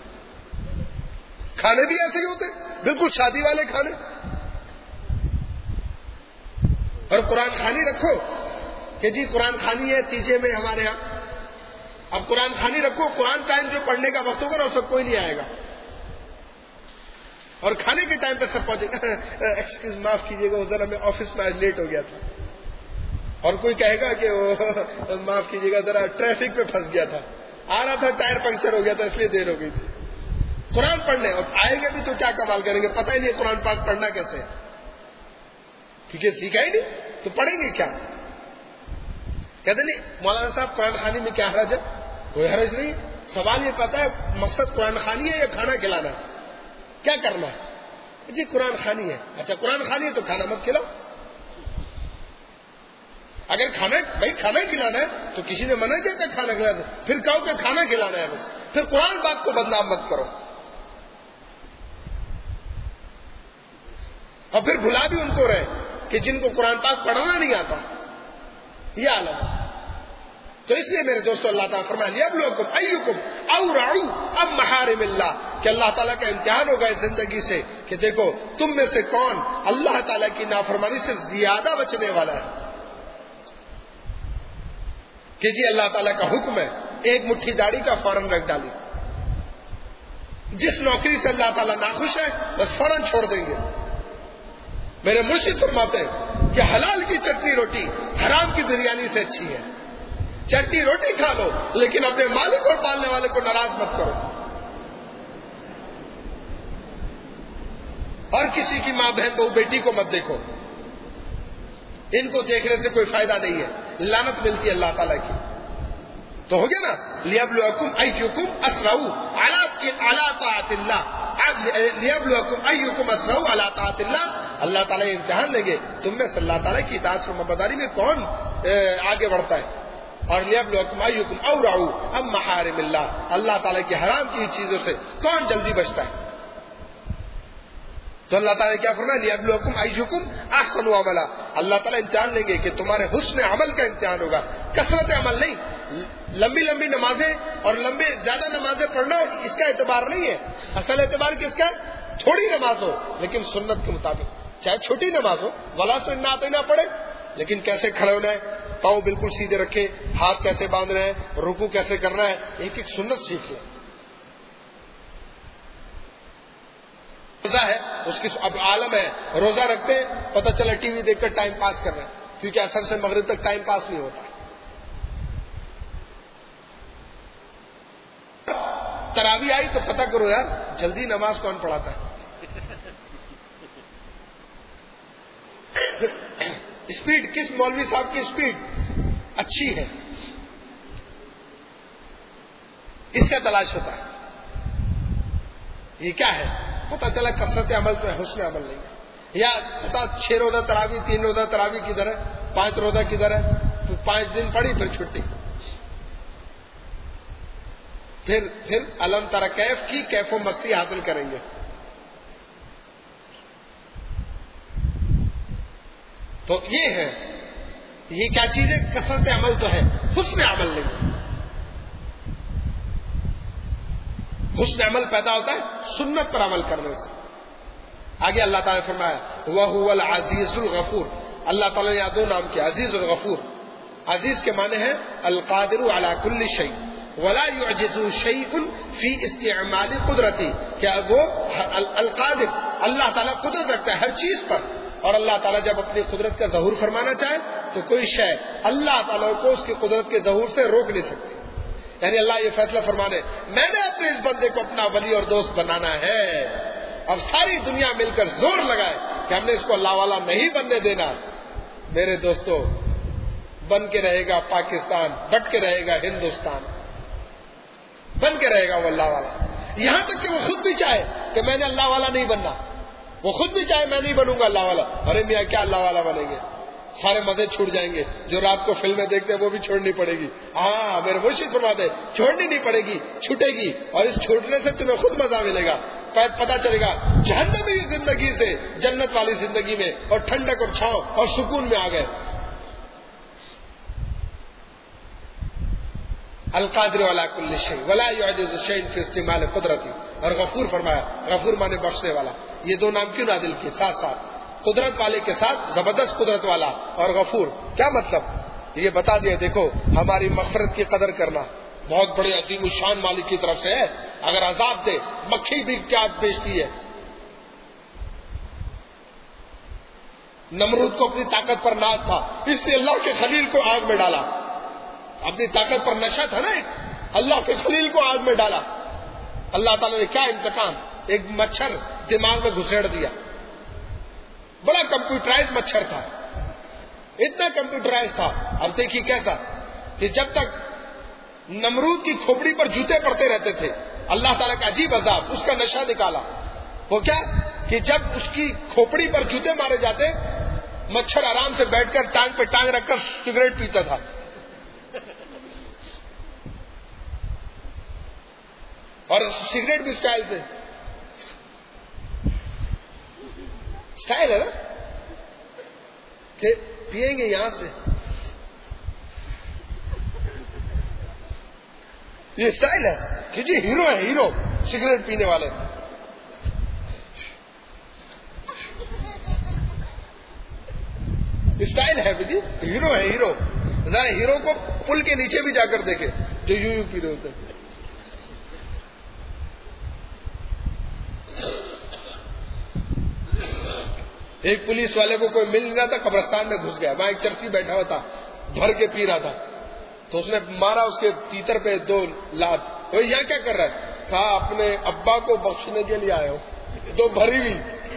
کھانے بھی ایسے ہی ہوتے, بالکل شادی والے کھانے. اور قرآن خوانی رکھو کہ جی قرآن خوانی ہے تیجے میں ہمارے ہاں. اب قرآن خوانی رکھو, قرآن ٹائم جو پڑھنے کا وقت ہوگا نا اس وقت کوئی نہیں آئے گا, اور کھانے کے ٹائم پہ سب پہنچے گا, ایکسکیوز معاف کیجیے گا ذرا میں آفس میں آج لیٹ ہو گیا تھا. اور کوئی کہے گا کہ معاف کیجیے گا ذرا ٹریفک پہ پھنس گیا تھا, آ رہا تھا ٹائر پنکچر ہو گیا تھا اس لیے دیر ہو گئی تھی. قرآن پڑھنے اور آئیں گے بھی تو کیا کمال کریں گے, پتہ ہی نہیں قرآن پاک پڑھنا کیسے ہے, کیونکہ سیکھا ہی نہیں تو پڑھیں گے کیا. کہتے نہیں مولانا صاحب قرآن خوانی میں کیا حرج ہے؟ کوئی حرج نہیں. سوال یہ پتا ہے مقصد قرآن خوانی ہے یا کھانا کھلانا ہے, کیا کرنا ہے؟ جی قرآن خوانی ہے. اچھا قرآن خوانی ہے تو کھانا مت کھلاؤ. اگر کھانا کھلانا ہے تو کسی نے منع کیا کہ کھانا کھلانا, پھر کہو کہ کھانا کھلانا ہے بس, پھر قرآن پاک کو بدنام مت کرو. اور پھر بھلا بھی ان کو رہے کہ جن کو قرآن پاک پڑھنا نہیں آتا, یہ عالم ہے. تو اس لیے میرے دوستو اللہ تعالیٰ فرمایا لیبلوکم ایکم اورع ام محارم اللہ, کہ اللہ تعالیٰ کا امتحان ہوگا اس زندگی سے کہ دیکھو تم میں سے کون اللہ تعالیٰ کی نافرمانی سے زیادہ بچنے والا ہے. کہ جی اللہ تعالیٰ کا حکم ہے ایک مٹھی داڑھی کا فوراً رکھ ڈالی. جس نوکری سے اللہ تعالیٰ ناخوش ہے بس فوراً چھوڑ دیں گے. میرے مرشد فرماتے ہیں کہ حلال کی چٹنی روٹی حرام کی بریانی سے اچھی ہے. چٹنی روٹی کھا لو لیکن اپنے مالک اور پالنے والے کو ناراض مت کرو. اور کسی کی ماں بہن بہو بیٹی کو مت دیکھو, ان کو دیکھنے سے کوئی فائدہ نہیں ہے, لعنت ملتی ہے اللہ تعالیٰ کی. تو ہو گیا نا لیبلوکم ایکم اسرع علی طاعت اللہ, لیبلوکم ایکم اسرع علی طاعت اللہ، اللہ تعالیٰ امتحان لیں گے تم میں سے اللہ تعالیٰ کی اطاعت فرمانبرداری میں کون آگے بڑھتا ہے، اور لیبلوکم ایکم اورع ام محارم اللہ، اللہ تعالیٰ کی حرام کی چیزوں سے کون جلدی بچتا ہے۔ تو اللہ تعالیٰ نے کیا فرمایا، لیبلوکم ایکم احسن عملا، اللہ تعالیٰ امتحان لیں گے کہ تمہارے حسن عمل کا امتحان ہوگا، کثرت عمل نہیں۔ لمبی لمبی نمازیں اور لمبے زیادہ نمازیں پڑھنا اس کا اعتبار نہیں ہے، اصل اعتبار کس کا ہے؟ تھوڑی نماز ہو لیکن سنت کے مطابق، چاہے چھوٹی نماز ہو، ولا سننا آتے نہ پڑھے، لیکن کیسے کھڑے ہونا ہے، پاؤں بالکل سیدھے رکھے، ہاتھ کیسے باندھنا ہے، رکوع کیسے کرنا ہے، ایک ایک سنت سیکھ لیں۔ روزہ ہے اس کی اب عالم ہے، روزہ رکھتے ہیں پتہ چلا ٹی وی دیکھ کر ٹائم پاس کر رہے ہیں، کیونکہ عصر سے مغرب تک ٹائم پاس نہیں ہوتا۔ تراویح آئی تو پتہ کرو یار جلدی نماز کون پڑھاتا ہے۔ اسپیڈ کس مولوی صاحب کی اسپیڈ اچھی ہے، اس کا تلاش ہوتا ہے۔ یہ کیا ہے؟ پتہ چلا کثرت عمل تو ہے، حسن عمل نہیں ہے، یا پتا 6 روزہ تراویح 3 روزہ تراویح کدھر ہے، 5 روزہ کدھر ہے، تو 5 دن پڑھی پھر چھٹی، پھر علم ترا کیف کی کیف و مستی حاصل کریں گے۔ تو یہ ہے، یہ کیا چیز ہے؟ کثرت عمل تو ہے، حسن عمل نہیں ہے۔ حسن عمل پیدا ہوتا ہے سنت پر عمل کرنے سے۔ آگے اللہ تعالیٰ نے فرمایا وَهُوَ الْعَزِيزُ الْغَفُورُ، اللہ تعالیٰ نے یہاں 2 نام کیا، عزیز اور غفور۔ عزیز کے معنی ہے القادر علی کل شیء ولا يعجز شیء فی استعمال قدرتی، کیا وہ القادر، اللہ تعالیٰ قدرت رکھتا ہے ہر چیز پر، اور اللہ تعالیٰ جب اپنی قدرت کا ظہور فرمانا چاہے تو کوئی شے اللہ تعالیٰ کو اس کی قدرت کے ظہور سے روک نہیں سکتی۔ یعنی اللہ یہ فیصلہ فرمانے میں نے اپنے اس بندے کو اپنا ولی اور دوست بنانا ہے، اب ساری دنیا مل کر زور لگائے کہ ہم نے اس کو اللہ والا نہیں بننے دینا، میرے دوستو بن کے رہے گا پاکستان، بٹ کے رہے گا ہندوستان، بن کے رہے گا وہ اللہ والا، یہاں تک کہ وہ خود بھی چاہے کہ میں نے اللہ والا نہیں بننا، وہ خود بھی چاہے میں نہیں بنوں گا اللہ والا، ارے میاں کیا اللہ والا بنیں گے، سارے مزے چھوٹ جائیں گے، جو رات کو فلمیں دیکھتے ہیں وہ بھی چھوڑنی پڑے گی، ہاں میرے مرشد فرماتے ہیں چھوڑنی نہیں پڑے گی، چھوٹے گی، اور اس چھوٹنے سے تمہیں خود مزہ ملے گا، پتہ چلے گا جہنمی زندگی سے جنت والی زندگی میں، اور ٹھنڈک اور چھاؤں اور سکون میں آ گئے۔ القادر علی کل شیء ولا یعجز شیء فی استعمال قدرتی، اور غفور فرمایا، غفور مانے بخشنے والا۔ یہ 2 نام کیوں نازل کیے ساتھ ساتھ؟ قدرت والے کے ساتھ زبردست قدرت والا اور غفور، کیا مطلب؟ یہ بتا دیا دیکھو ہماری مغفرت کی قدر کرنا بہت بڑے عظیم الشان مالک کی طرف سے ہے، اگر عذاب دے مکھی بھی کیا بیچتی ہے۔ نمرود کو اپنی طاقت پر ناز تھا، اس نے اللہ کے خلیل کو آگ میں ڈالا، اپنی طاقت پر نشہ تھا نا، اللہ کے خلیل کو آگ میں ڈالا، اللہ تعالیٰ نے کیا انتقام، ایک مچھر دماغ میں گھسیڑ دیا، بڑا کمپیوٹرائز مچھر تھا، اتنا کمپیوٹرائز تھا۔ اب دیکھیے کیسا کہ جب تک نمرود کی کھوپڑی پر جوتے پڑتے رہتے تھے، اللہ تعالیٰ کا عجیب عذاب، اس کا نشہ نکالا، وہ کیا کہ جب اس کی کھوپڑی پر جوتے مارے جاتے، مچھر آرام سے بیٹھ کر ٹانگ پہ ٹانگ رکھ کر سگریٹ پیتا تھا، اور سگریٹ بھی اسٹائل سے، اسٹائل ہے نا کہ پیئیں گے یہاں سے، یہ اسٹائل ہے کہ جی ہیرو ہے، ہیرو سگریٹ پینے والے، اسٹائل ہے جی، ہیرو ہے، ہیرو، ذرا ہیرو کو پل کے نیچے بھی جا کر دیکھے جو یوں پی رہے ہوتے ہیں۔ ایک پولیس والے کو کوئی مل نہیں رہا تھا، قبرستان میں گھس گیا، وہاں ایک چرسی بیٹھا ہوا تھا، بھر کے پی رہا تھا، تو اس نے مارا اس کے تیتر پہ 2 لات، وہ یہاں کیا کر رہا ہے؟ کہا اپنے ابا کو بخشنے کے لیے آئے ہو، 2 بھری ہوئی،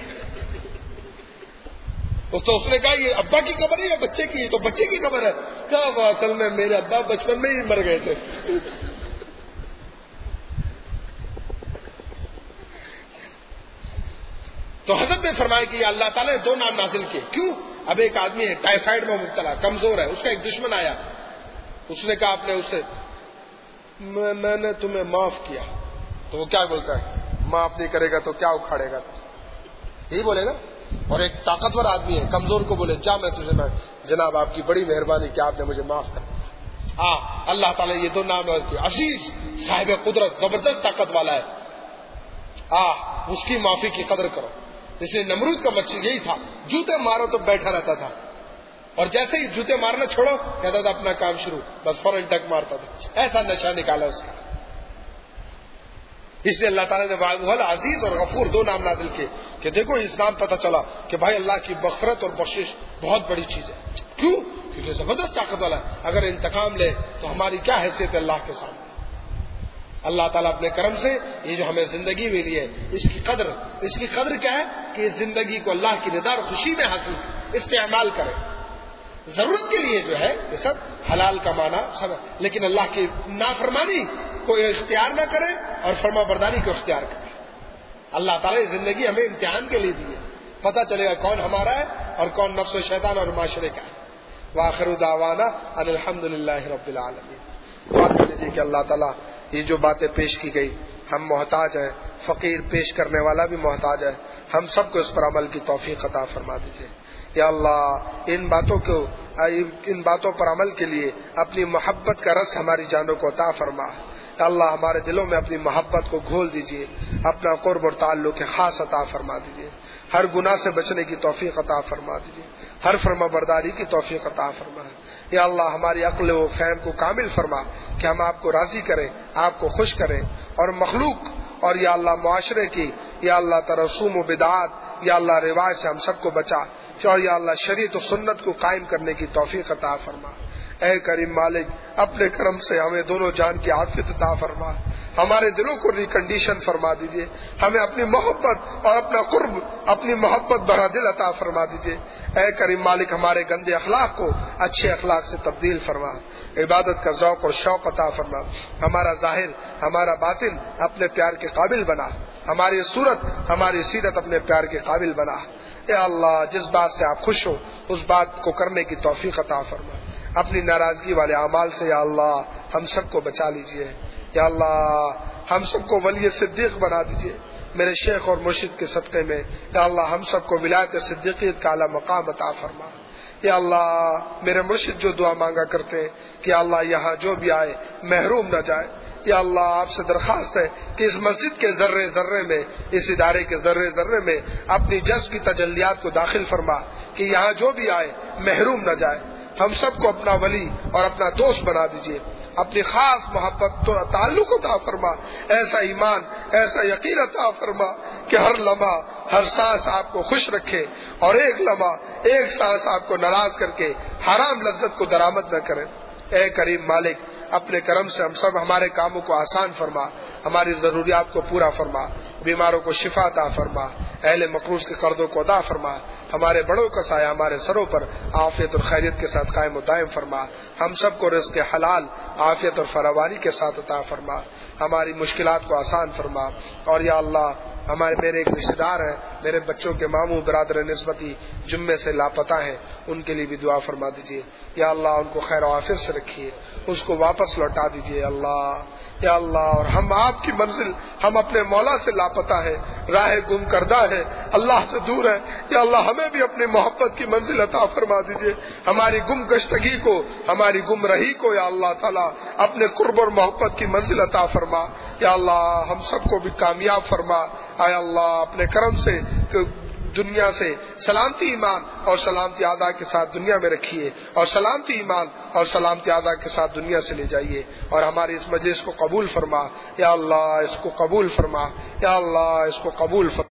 تو اس نے کہا یہ ابا کی قبر ہے یا بچے کی؟ تو بچے کی قبر ہے۔ کہا وہ اصل میں میرے ابا بچپن میں ہی مر گئے تھے۔ تو حضرت نے فرمایا کہ اللہ تعالیٰ نے 2 نام نازل کیے. کیوں؟ اب ایک آدمی ہے ٹائیفائڈ میں مبتلا، کمزور ہے، اس کا ایک دشمن آیا، اس نے کہا آپ نے اسے میں نے تمہیں معاف کیا، تو وہ کیا بولتا ہے؟ معاف نہیں کرے گا تو کیا اکھاڑے گا؟ یہی بولے گا. اور ایک طاقتور آدمی ہے کمزور کو بولے جا میں تجھے جناب آپ کی بڑی مہربانی کہ آپ نے مجھے معاف کر دیا. اللہ تعالیٰ یہ 2 نام ہے. عزیز، صاحب قدرت، زبردست طاقت والا ہے، اس کی معافی کی قدر کرو. اس لیے نمرود کا مقصد یہی تھا، جوتے مارو تو بیٹھا رہتا تھا، اور جیسے ہی جوتے مارنا چھوڑو کہتا تھا اپنا کام شروع، بس فوراً ٹک مارتا تھا. ایسا نشہ نکالا اس کا. اس لیے اللہ تعالیٰ نے عزیز اور غفور 2 نام نازل کیے کہ دیکھو اس نام پتہ چلا کہ بھائی اللہ کی مغفرت اور بخشش بہت بڑی چیز ہے. کیوں؟ کیونکہ زبردست طاقت والا ہے. اگر انتقام لے تو ہماری کیا حیثیت ہے اللہ کے سامنے؟ اللہ تعالیٰ اپنے کرم سے یہ جو ہمیں زندگی ملی ہے اس کی قدر کیا ہے کہ اس زندگی کو اللہ کی رضا اور خوشی میں حاصل استعمال کرے. ضرورت کے لیے جو ہے یہ سب حلال کمانا سب، لیکن اللہ کی نافرمانی کو اختیار نہ کرے اور فرما برداری کو اختیار کرے. اللہ تعالیٰ یہ زندگی ہمیں امتحان کے لیے دی ہے، پتہ چلے گا کون ہمارا ہے اور کون نفس و شیطان اور معاشرے کا ہے. وآخر دعوانا ان الحمدللہ رب العالمین. دعا کر لیجیے کہ اللہ تعالیٰ یہ جو باتیں پیش کی گئی، ہم محتاج ہیں، فقیر پیش کرنے والا بھی محتاج ہے، ہم سب کو اس پر عمل کی توفیق عطا فرما دیجیے. یا اللہ ان باتوں پر عمل کے لیے اپنی محبت کا رس ہماری جانوں کو عطا فرما. یا اللہ ہمارے دلوں میں اپنی محبت کو گھول دیجیے، اپنا قرب اور تعلق خاص عطا فرما دیجیے. ہر گناہ سے بچنے کی توفیق عطا فرما دیجیے، ہر فرما برداری کی توفیق عطا فرما. یا اللہ ہماری عقل و فہم کو کامل فرما کہ ہم آپ کو راضی کریں، آپ کو خوش کریں، اور مخلوق اور یا اللہ معاشرے کی یا اللہ ترسوم و بدعات یا اللہ رواج سے ہم سب کو بچا، اور یا اللہ شریعت و سنت کو قائم کرنے کی توفیق عطا فرما. اے کریم مالک اپنے کرم سے ہمیں دونوں جان کی عافیت عطا فرما. ہمارے دلوں کو ریکنڈیشن فرما دیجیے، ہمیں اپنی محبت اور اپنا قرب، اپنی محبت بھرا دل عطا فرما دیجیے. اے کریم مالک ہمارے گندے اخلاق کو اچھے اخلاق سے تبدیل فرما، عبادت کا ذوق اور شوق عطا فرما. ہمارا ظاہر ہمارا باطن اپنے پیار کے قابل بنا، ہماری صورت ہماری سیرت اپنے پیار کے قابل بنا. اے اللہ جس بات سے آپ خوش ہو اس بات کو کرنے کی توفیق عطا فرما. اپنی ناراضگی والے اعمال سے یا اللہ ہم سب کو بچا لیجیے. یا اللہ ہم سب کو ولی صدیق بنا دیجیے میرے شیخ اور مرشد کے صدقے میں. یا اللہ ہم سب کو ولایت صدیقیت کا اعلیٰ مقام عطا فرما. یا اللہ میرے مرشد جو دعا مانگا کرتے ہیں کہ اللہ یہاں جو بھی آئے محروم نہ جائے. یا اللہ آپ سے درخواست ہے کہ اس مسجد کے ذرے ذرے میں، اس ادارے کے ذرے ذرے میں اپنی جذب کی تجلیات کو داخل فرما کہ یہاں جو بھی آئے محروم نہ جائے. ہم سب کو اپنا ولی اور اپنا دوست بنا دیجیے، اپنی خاص محبت تعلق عطا فرما. ایسا ایمان ایسا یقین عطا فرما کہ ہر لمحہ ہر سانس آپ کو خوش رکھے، اور ایک لمحہ ایک سانس آپ کو ناراض کر کے حرام لذت کو درآمد نہ کرے. اے کریم مالک اپنے کرم سے ہم سب ہمارے کاموں کو آسان فرما، ہماری ضروریات کو پورا فرما، بیماروں کو شفا عطا فرما، اہل مقروض کے قرضوں کو ادا فرما. ہمارے بڑوں کا سایہ ہمارے سروں پر عافیت اور خیریت کے ساتھ قائم و دائم فرما. ہم سب کو رزق حلال عافیت اور فراوانی کے ساتھ عطا فرما. ہماری مشکلات کو آسان فرما. اور یا اللہ میرے ایک رشتے دار ہیں، میرے بچوں کے ماموں برادر نسبتی جمعے سے لاپتہ ہیں، ان کے لیے بھی دعا فرما دیجیے. یا اللہ ان کو خیر و عافیت سے رکھیے، اس کو واپس لوٹا دیجیے. اللہ یا اللہ اور ہم آپ کی منزل، ہم اپنے مولا سے لاپتہ ہیں، راہ گم کردہ ہے، اللہ سے دور ہے. یا اللہ ہمیں بھی اپنی محبت کی منزل عطا فرما دیجیے. ہماری گم گشتگی کو، ہماری گم رہی کو یا اللہ تعالیٰ اپنے قرب اور محبت کی منزل عطا فرما. یا اللہ ہم سب کو بھی کامیاب فرما. اے اللہ اپنے کرم سے دنیا سے سلامتی ایمان اور سلامتی اعضاء کے ساتھ دنیا میں رکھیے، اور سلامتی ایمان اور سلامتی اعضاء کے ساتھ دنیا سے لے جائیے، اور ہماری اس مجلس کو قبول فرما. یا اللہ اس کو قبول فرما. یا اللہ اس کو قبول فرما.